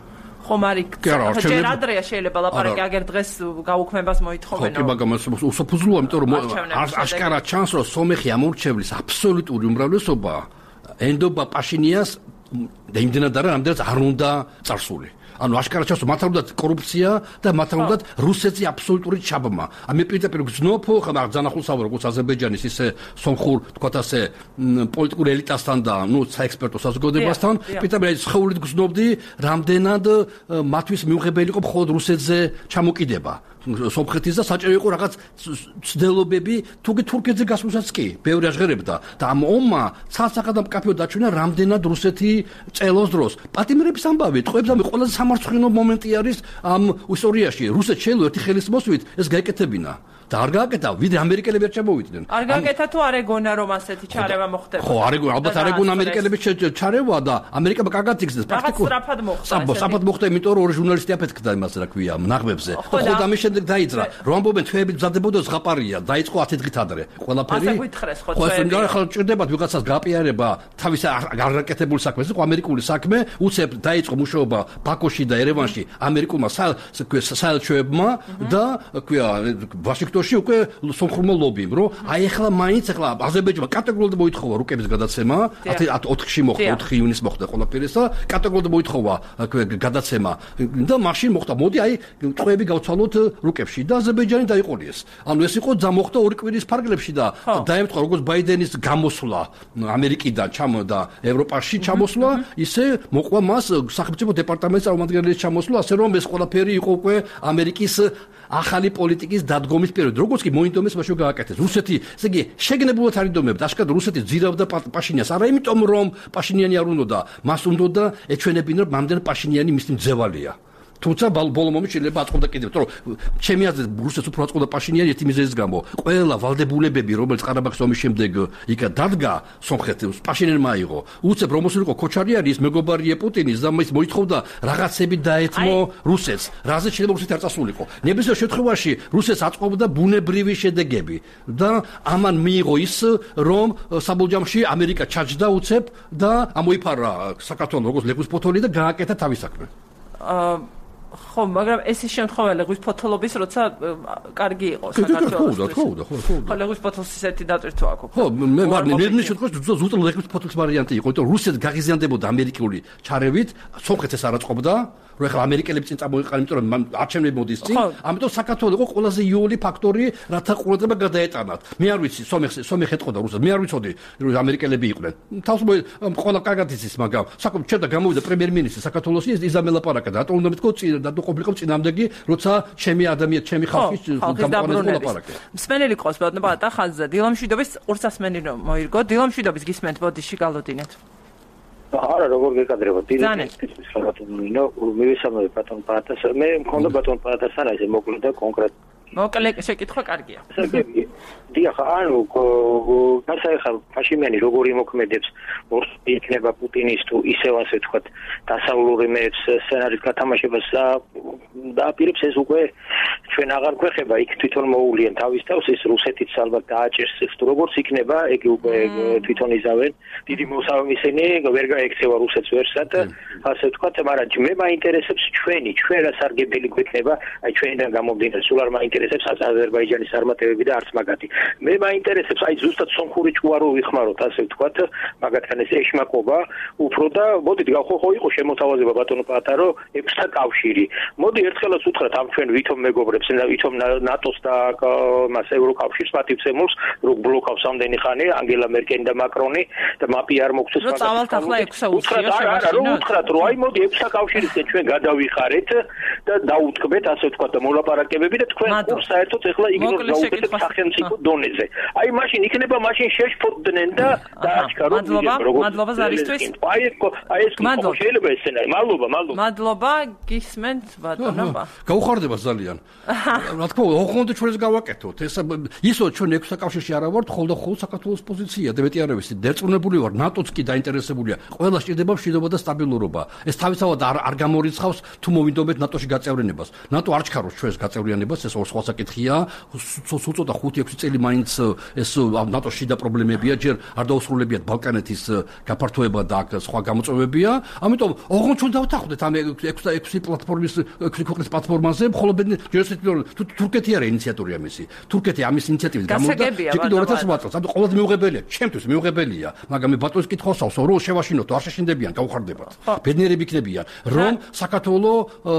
ხომ არის ჯერ ადრეა შეიძლება ლაპარაკი აგერ დღეს გაუქმებას მოითხოვენ ხო მაგრამ უსაფუძვლოა იმიტომ რომ აშკარად ჩანს რომ სომეხი ამორჩევლის აბსოლუტური უმრავლესობა ენდობა პაშინიას და იმდენად არა რამდენად არ უნდა წარსული ანუ აშკარად ჩანს მათ არ უნდათ კორუფცია და მათ არ უნდათ რუსეთზე აბსოლუტური ჩაბმა. ამე პირდაპირ გზნობ ხა ძანახულსავ როგორც აზერბაიჯანის ისე სომხურ თქვათ ასე პოლიტიკურ ელიტასთან და საექსპერტო საზოგადოებასთან პირდაპირ შეხოვლით გზნობდი რამდენად მათთვის მიუღებელი იყო მხოლოდ რუსეთზე ჩამოკიდება. სომხეთის და საჭირო იყო რაღაც ცდელობები თუკი თურქეთზე გასვლასაც კი ბევრი აღღერებდა და ამ ომმა ცალსახად და მკაფიოდ დაჩვენა რამდენად რუსეთი წელოს დროს პატიმრების ამბავი ტყვებს ამი ყველაზე სამარცხინო მომენტი არის ამ ისტორიაში რუსეთს შეიძლება ერთი ხელის მოსვლით ეს გაეკეთებინა და არ გააკეთა ვიდრე ამერიკელები არ ჩამოვიდნენ არ გააკეთა თუ არ ეგონა რომ ასეთი ჩარევა მოხდება ხო არ ეგონა ალბათ არ ეგონა ამერიკელების ჩარევა და ამერიკა კარგად იგზნეს პრაქტიკულად სწრაფად მოხდა იმიტომ რომ ორი ჟურნალისტი აფეთქდა იმას რა ქვია ნაღმებზე ხო და ამის შემდეგ დაიძრა რომ ამბობენ თვეებით მზადდებოდა ზღაპარია დაიწყო 10 დღით ადრე ყველაფერი ასე გითხრეს ხო თვეები ხო ახლა ჭირდებათ ვიღაცას გააპიარება თავის არაკეთებული საქმე ეს იყო ამერიკული საქმე უცებ დაიწყო მუშაობა ბაქოში და ერევანში ამერიკულმა საელჩოებმა და ქვია ვაშინგტონში უკვე სომხურმა ლობიმ რომ აი ახლა მაინც ახლა აზერბაიჯანმა კატეგორიულად მოითხოვა რუკების გადაცემა 4-ში მოხდა 4 ივნისს მოხდა ყველაფერი და კატეგორიულად მოითხოვა გადაცემა და მაშინ მოხდა მოდი აი ტყვეები გავცვალოთ რუკებში და აზერბაიჯანი დაიყოლიეს. ანუ ეს იყო მოხდა ორი კვირის ფარგლებში და დაემთხვა როგორც ბაიდენის გამოსვლა ამერიკიდან და ევროპაში ჩამოსვლა, ისე მოყვა მას სახელმწიფო დეპარტამენტის წარმომადგენლის ჩამოსვლა, ასე რომ ეს ყველაფერი იყო უკვე ამერიკის ახალი პოლიტიკის დადგომის პერიოდი. როგორც კი მოინდომეს მაშინ გააკეთეს. რუსეთი, ესე იგი, შეგნებულად არ ინდომებდა. აშკარად რუსეთი ძირავდა პაშინიანს. არა იმიტომ რომ პაშინიანი არ უნდოდა, მას უნდოდა ეჩვენებინა რომ მამდენ პაშინიანი მისი მძევალია. თუმცა ბოლო მომენტში შეიძლება აწყობდა კიდევ, იმიტომ რომ ჩემი აზრით რუსეთს უფრო აწყობდა პაშინიანი ერთი მიზეზის გამო. ყველა ვალდებულებები, რომელიც ყარაბაღის ომის შემდეგ იქ დადგა სომხეთს, პაშინიანმა აიღო. უცებ რომ მოსულიყო ქოჩარიანის მეგობარია პუტინის და მის მოითხოვდა რაღაცები დაეთმო რუსეთს. რაზეც შეიძლება რუსეთი არ წასულიყო. ნებისმიერ შემთხვევაში რუსეთს აწყობდა ბუნებრივი შედეგები და ამან მიიღო ის, რომ საბოლჯამში ამერიკა ჩაჯდა უცებ და ამოიფარა საქართველოს როგორც ლეგვის ფოთოლი და გააკეთა თავის საქმე. ხო, მაგრამ ეს ის შემთხვევა ლეგვის ფოთოლობის, როცა კარგი იყო საქართველოს. ხო, ლეგვის ფოთოლს ისეთი დატვირთვა აქვს. ხო, მე შემთხვევაში ზუსტად ლეგვის ფოთოლის ვარიანტი იყო, იმიტომ რომ რუსეთი გაღიზიანდებოდა ამერიკული ჩარევით, სომხეთს ეს არ აწყობდა. რომ ახლა ამერიკელები წინ წამოიყალიბდნენ, იმიტომ რომ არჩევნები მოდის წინ, ამიტომ საქართველოს იყო ყველაზე იოლი ფაქტორი, რათა ყურადღება გადაეტანათ. მე არ ვიცი, სომეხი ეთყოდა რუსეთს, მე არ ვიცოდი, რომ ამერიკელები იყვნენ. თავს ყველა კარგად იცის, მაგრამ საკუთარ ჩემთან გამოვიდა პრემიერ-მინისტრი საქართველოსი იზამელა პარაკა და რატომ უნდა მეთქო წინ და ყოფილიყო წინამდეგი, როცა ჩემი ადამიანი, ჩემი ხალხის გამოყენებული ლაპარაკი. მსმენელი ყავს ბატონო ხაზზე, დილამშვიდობის ყურსასმენი რომ მოირგო, დილამშვიდობის გისმენთ ბოდიში გალოდინეთ. არა როგორ გეკადრება დილით ბატონო მივესალმები ბატონ პატას მე მქონდა ბატონ პატასთან ესე მოკლე და კონკრეტ მოკლე შეკითხვა კარგია დიახ ანუ გასაეხარ პაშინიანი როგორ იმოქმედებს იქნება პუტინის თუ ისევ ასე ვთქვათ დასავლური მეებს სცენარის გათამაშებას და აპირებს ეს უკვე ჩვენ აღარ გვეხება იქ თვითონ მოულიან თავის თავს ეს რუსეთიც ალბათ დააჭერს ეს თუ როგორც იქნება ეგ უკვე თვითონ იზავენ დიდი მოსავლის ვერ გაექცევა რუსეთს ვერსად ასე ვთქვათ მაგრამ მე მაინტერესებს ჩვენ რა სარგებელი გვექნება აი ჩვენიდან გამომდინარე სულ არ მაინტერესებს მაინტერესებს აზერბაიჯანის წარმატებები და არც მაგათი. მე მაინტერესებს აი ზუსტად სომხური ჭუარო ვიხმაროთ, ასე ვთქვათ, მაგათთან ეს ეშმაკობა, უფრო და მოდით ხო იყო შემოთავაზება ბატონო პატარო ექვსთა კავშირი. მოდი ერთხელაც უთხრათ ამ ჩვენ ვითომ მეგობრებს, ვითომ ნატოს და მას ევროკავშირს პატივცემულს, რომ ბლოკავს ამდენი ხანი ანგელა მერკელი და მაკრონი და მაპი არ მოგცეს მაგას. წავალთ ახლა 6-ს რომ უთხრათ, რომ აი მოდი ექვსთა კავშირისკენ ჩვენ გადავიხარეთ და დაუთქმეთ, ასე ვთქვათ, და მოლაპარაკებები და თქვენ კურს საერთოდ ეხლა იგნორ გაუკეთებთ სახელმწიფო დონეზე. აი მაშინ იქნება მაშინ შეშფოთდნენ და დააჩქაროთ მადლობა ზარისთვის. აი ეს შეიძლება ეს სცენარი. მადლობა, გისმენთ ბატონობა. გაუხარდება ძალიან. რა თქმა უნდა, ოღონდ ჩვენს გავაკეთოთ. ეს ისო ჩვენ ექვსთა კავშირში არა ვართ, ხოლმე საქართველოს პოზიცია და მეტი არ ვიცი, დერწმუნებული ვარ, ნატოც კი დაინტერესებულია. ყველა სჭირდება მშვიდობა და სტაბილურობა. ეს თავისთავად არ გამორიცხავს თუ მოვინდომეთ ნატოში გაწევრიანებას. ნატო არ ჩქარობს ჩვენს გაწევრიანებას, ეს ორ სხვა საკითხია. უწოდა 5-6 წელი მაინც ეს ნატოში და პრობლემებია, ჯერ არ დაუსრულებიათ ბალკანეთის გაფართოება და სხვა გამოწვევებია. ამიტომ ოღონდ ჩვენ დავთანხმდეთ ამ 6 პლატფორმის 6 ქვეყნის პლატფორმაზე, მხოლოდ თურქეთი არა ინიციატორი ამისი. თურქეთი ამის ინიციატივის გამოვიდა 2008 წელს. ამიტომ ყველაზე მიუღებელია, ჩემთვის მიუღებელია, მაგრამ მე ბატონს კითხავსავ, რომ შევაშინოთო, არ შეშინდებიან, გავხარდებათ. ბედნიერები იქნებიან, რომ საქართველო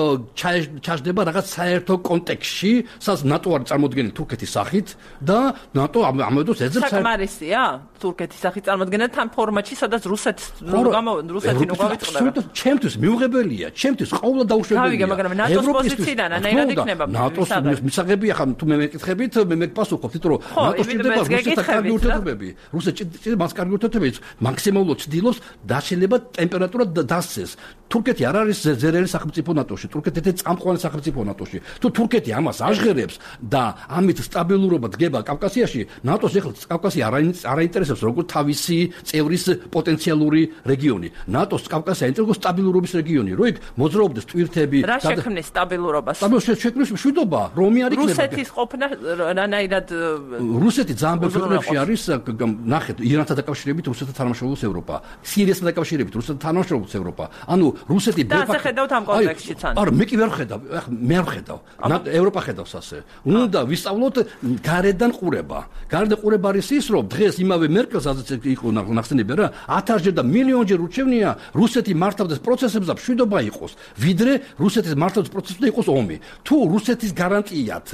ჩაჯდება რაღაც საერთო კონტექსტში, სადაც ნატო არის წარმოდგენილი თურქეთის სახით და ნატო ამოდოს ეძებს საკმარისია თურქეთის სახით წარმოდგენა თან ფორმატში, სადაც რუსეთი ნუგავიწყდება. ჩემთვის მიუღებელია, ჩემთვის ყოველდღე დაუშვებელია. გავიგე, მაგრამ ნატოს პოზიციიდან ანაირად იქნება. ნატოს მისაღები ახლა თუ მე მეკითხებით, მე მეკითხავთ, იმიტომ რომ ნატოს ჭირდება რუსეთთან კარგი ურთიერთობები. რუსეთს ჭირდება მას კარგი ურთიერთობები, მაქსიმალურად ცდილობს დაშლება ტემპერატურა დასცეს. თურქეთი არ არის ზერელი სახელმწიფო ნატოში, თურქეთი წამყვანი სახელმწიფო ნატოში. თუ თურქეთი ამას აღჟღერებს და ამით სტაბილურობა დგება კავკასიაში, ნატოს ეხლა კავკასია არ აინტერესებს როგორ თავისი წევრის პოტენციალური რეგიონი. ნატოს კავკასია ინტერესებს სტაბილურობის რეგიონი, რო იქ მოძრაობდეს ტვირთები. რა შექმნის სტაბილურობას? შექმნის მშვიდობა, რომი არ იქნება. რუსეთის ყოფნა რანაირად რუსეთი ძალიან ბევრ ქვეყნებში არის, ნახეთ, ირანთან დაკავშირებით რუსეთთან თანამშრომლობს ევროპა, სირიასთან დაკავშირებით რუსეთთან თანამშრომლობს ევროპა. ანუ რუსეთი და ასე ხედავთ ამ კონტექსტშიც ან? არა, მე კი ვერ ხედავ, მე არ ხედავ. ევროპა ხედავს ასე. უნდა ვისწავლოთ გარედან ყურება. გარედან ყურება არის ის, რომ დღეს იმავე მერკელს ასეც იყო ნახსენები რა, 1000-ჯერ და მილიონჯერ ურჩევნია რუსეთი მართავდეს პროცესებს და მშვიდობა იყოს, ვიდრე რუსეთის მართავდეს პროცესებს და იყოს ომი. თუ რუსეთის გარანტიად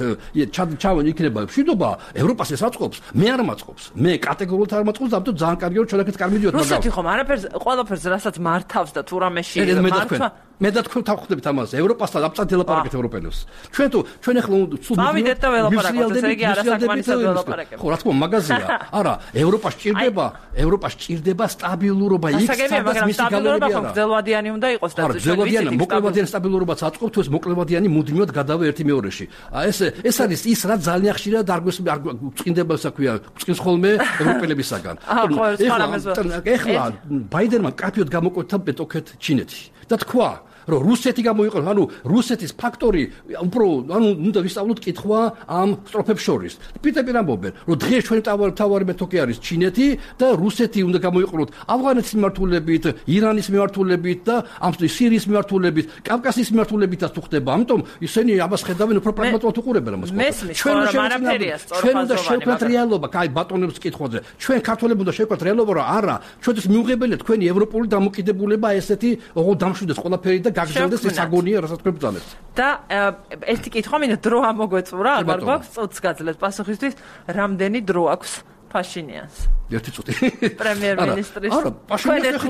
იქნება მშვიდობა, ევროპას ეს აწყობს, მე არ მაწყობს. მე კატეგორიულად არ მაწყობს, ამიტომ ძალიან კარგი რომ ჩვენ აქეთ კარგი მიდიოთ, მაგრამ რუსეთი ხომ არაფერს ყველაფერს რასაც მართავს და თუ რამეში მართვა მე და თქვენ თავხდებით ამას ევროპასთან აბსოლუტურად ელაპარაკეთ ევროპელებს. ჩვენ ახლა სულ მოვიდეთ და ველაპარაკოთ, ესე იგი არასაკმარისად ველაპარაკებთ. ხო, რა თქმა უნდა, მაგაზია. არა, ევროპას ჭირდება სტაბილურობა იქ, სადაც მისი გავლენები არა. გრძელვადიანი უნდა იყოს და მოკლევადიანი სტაბილურობაც აწყობთ, თუ ეს მოკლევადიანი მუდმივად გადავა ერთი მეორეში. ეს არის ის, რაც ძალიან ხშირად არ გვწყინდება, ასე ქვია, გვწყინს ხოლმე ევროპელებისაგან. ეხლა ბაიდენმა კაფეოდ გამოკვეთა პეტოქეთ ჩინეთი და თქვა რომ რუსეთი გამოიყო, ანუ რუსეთის ფაქტორი უფრო უნდა ვისწავლოთ კითხვა ამ სტროფებს შორის. პირდაპირ ამბობენ, რომ დღეს ჩვენი თავარი მეთოქი არის ჩინეთი და რუსეთი უნდა გამოიყენოთ ავღანეთის მიმართულებით, ირანის მიმართულებით და ამ სირიის მიმართულებით, კავკასიის მიმართულებითაც თუ ხდება. ამიტომ ისინი ამას ხედავენ უფრო პრაგმატულად უყურებენ ამას. ჩვენ უნდა შევქმნათ რეალობა, კაი ბატონებს კითხვაზე. ჩვენ ქართველები უნდა შევქმნათ რეალობა, რომ არა, ჩვენთვის მიუღებელია თქვენი ევროპული დამოკიდებულება ესეთი, ოღონდ დამშვიდეს ყველაფერი და გაგრძელდეს ეს აგონია, რასაც თქვენ ბრძანებთ. და ერთი კითხვა მინდა დრო ამოგვეწურა, აღარ გვაქვს წუთს გაძლევთ პასუხისთვის, რამდენი დრო აქვს ფაშინიანს? ერთი წუთი. პრემიერ-მინისტრის. არა, პაშინიანს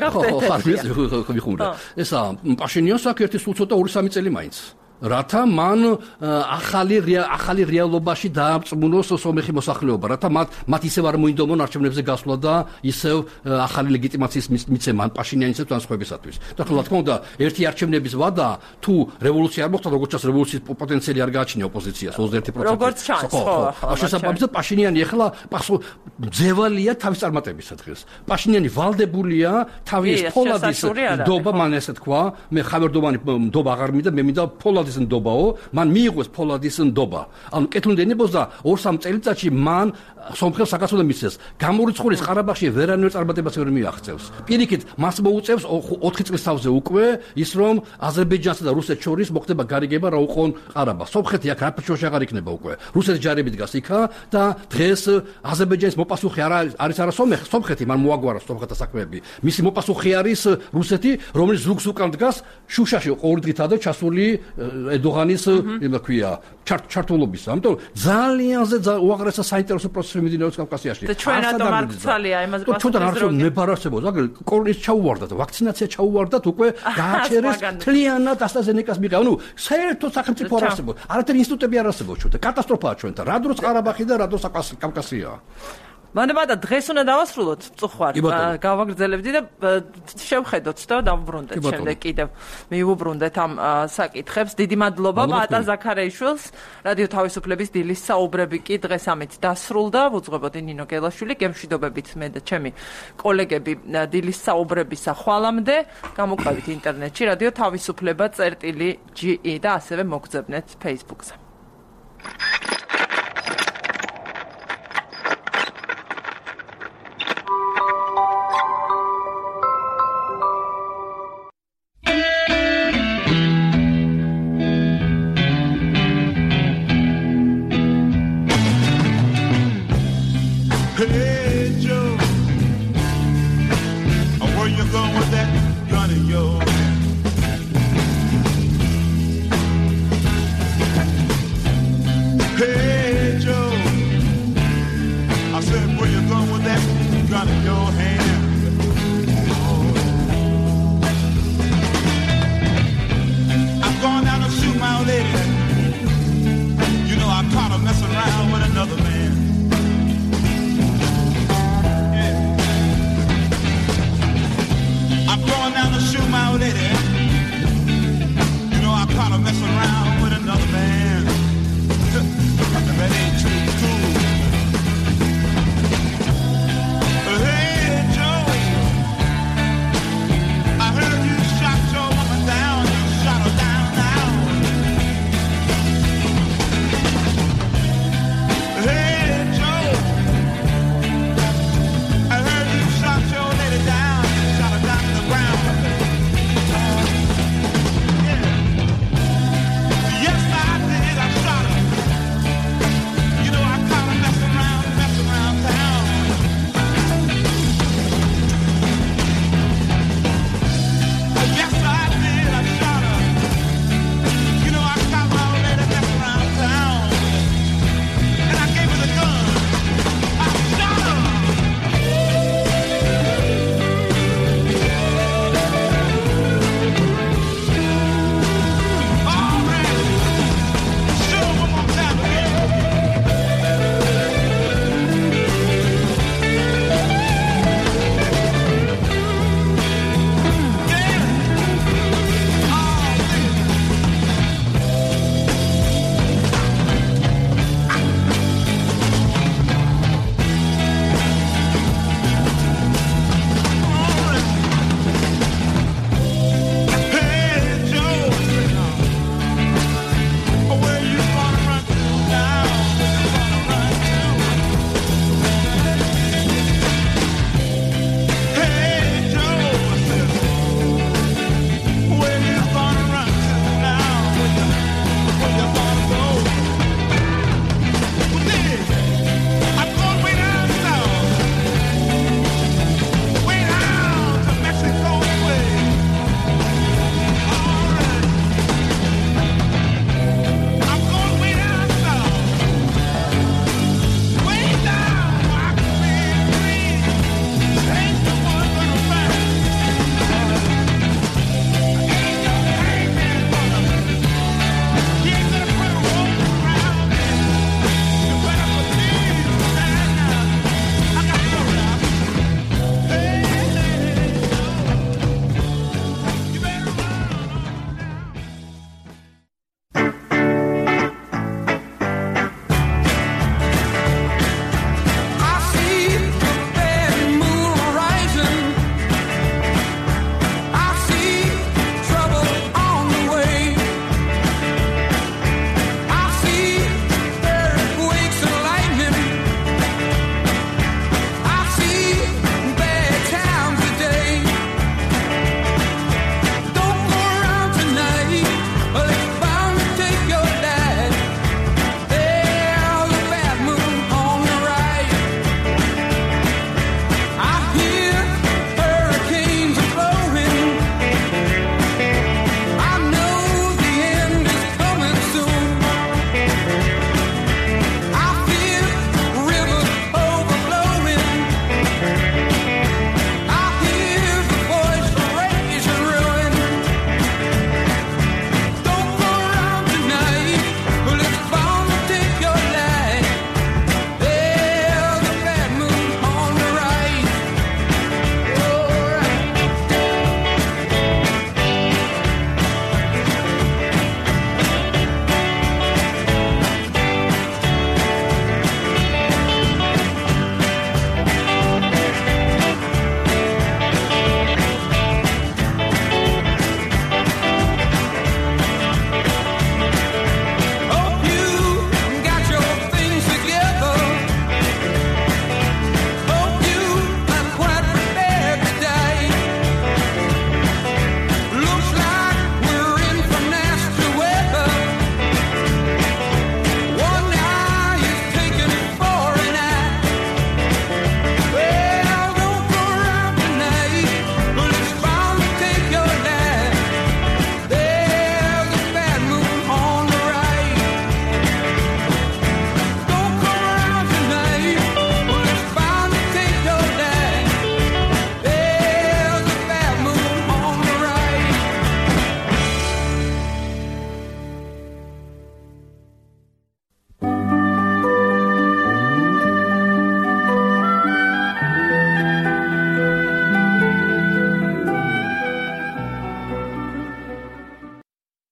ახლა ესა პაშინიანს აქ ერთი სულ ცოტა 2-3 წელი მაინც. რათა მან ახალი რეალობაში დაამწმუნოს სომეხი მოსახლეობა, რათა მათ ისევ არ მოინდომონ არჩევნებზე გასვლა და ისევ ახალი ლეგიტიმაციის მიცემა პაშინიანისათვის და სხვებისათვის. და რა თქმა უნდა, ერთი არჩევნების ვადა თუ რევოლუცია არ მოხდა, როგორც ჩანს რევოლუციის პოტენციალი არ გააჩნია ოპოზიციას 21%. როგორც ჩანს, ხო. შესაბამისად პაშინიანი ახლა ძევალია თავის წარმატებისა დღეს. პაშინიანი ვალდებულია თავის ფოლადის ნდობა, მან ესე თქვა, მე ხავერდოვანი ნდობა აღარ მინდა, მე მინდა ფოლადის ფოლადის ნდობაო, მან მიიღოს ფოლადის ნდობა. ანუ კეთილმდე ენებოს და 2-3 წელიწადში მან სომხებს საქართველოს მისცეს. გამორიცხულის ყარაბაღში ვერანაირ წარმატებას ვერ მიაღწევს. პირიქით, მას მოუწევს 4 წლის თავზე უკვე ის რომ აზერბაიჯანსა და რუსეთს შორის მოხდება გარიგება რა უყონ ყარაბაღს. სომხეთი აქ რაფერშოშ აღარ იქნება უკვე. რუსეთის ჯარები დგას იქა და დღეს აზერბაიჯანის მოპასუხე არის არა სომხეთი, მან მოაგვარა სომხეთის საქმეები. მისი მოპასუხე არის რუსეთი, რომელიც ზუგს უკან დგას შუშაში ორი დღითაა ჩასული ედოღანის იმა ქვია ჩართულობის. ამიტომ ძალიან უაღრესად საინტერესო პროცესი მიმდინარეობს კავკასიაში. და ჩვენ რატომ არ გცალია იმას პასუხს? ჩვენ არ ვსვენ ნებარასებოს, აგერ კორონის ჩაუვარდათ, ვაქცინაცია ჩაუვარდათ, უკვე გააჩერეს თლიანად AstraZeneca-ს მიღება. ანუ საერთოდ სახელმწიფო არ არსებობს. არათერი ინსტიტუტები არ არსებობს ჩვენ და კატასტროფაა ჩვენთან. რა დროს ყარაბაღი და რა დროს კავკასია. მანდა დღეს უნდა დავასრულოთ წუხვარ. გავაგრძელებდი და შევხედოთ და დავუბრუნდეთ შემდეგ კიდევ. მიუბრუნდეთ ამ საკითხებს. დიდი მადლობა ბატა ზაქარეიშვილს. რადიო თავისუფლების დილის საუბრები კი დღეს ამით დასრულდა. ვუძღვებოდი ნინო გელაშვილი, გემშვიდობებით მე და ჩემი კოლეგები დილის საუბრებისა ხვალამდე. გამოყვებით ინტერნეტში რადიო თავისუფლება.ge და ასევე მოგძებნეთ Facebook-ზე.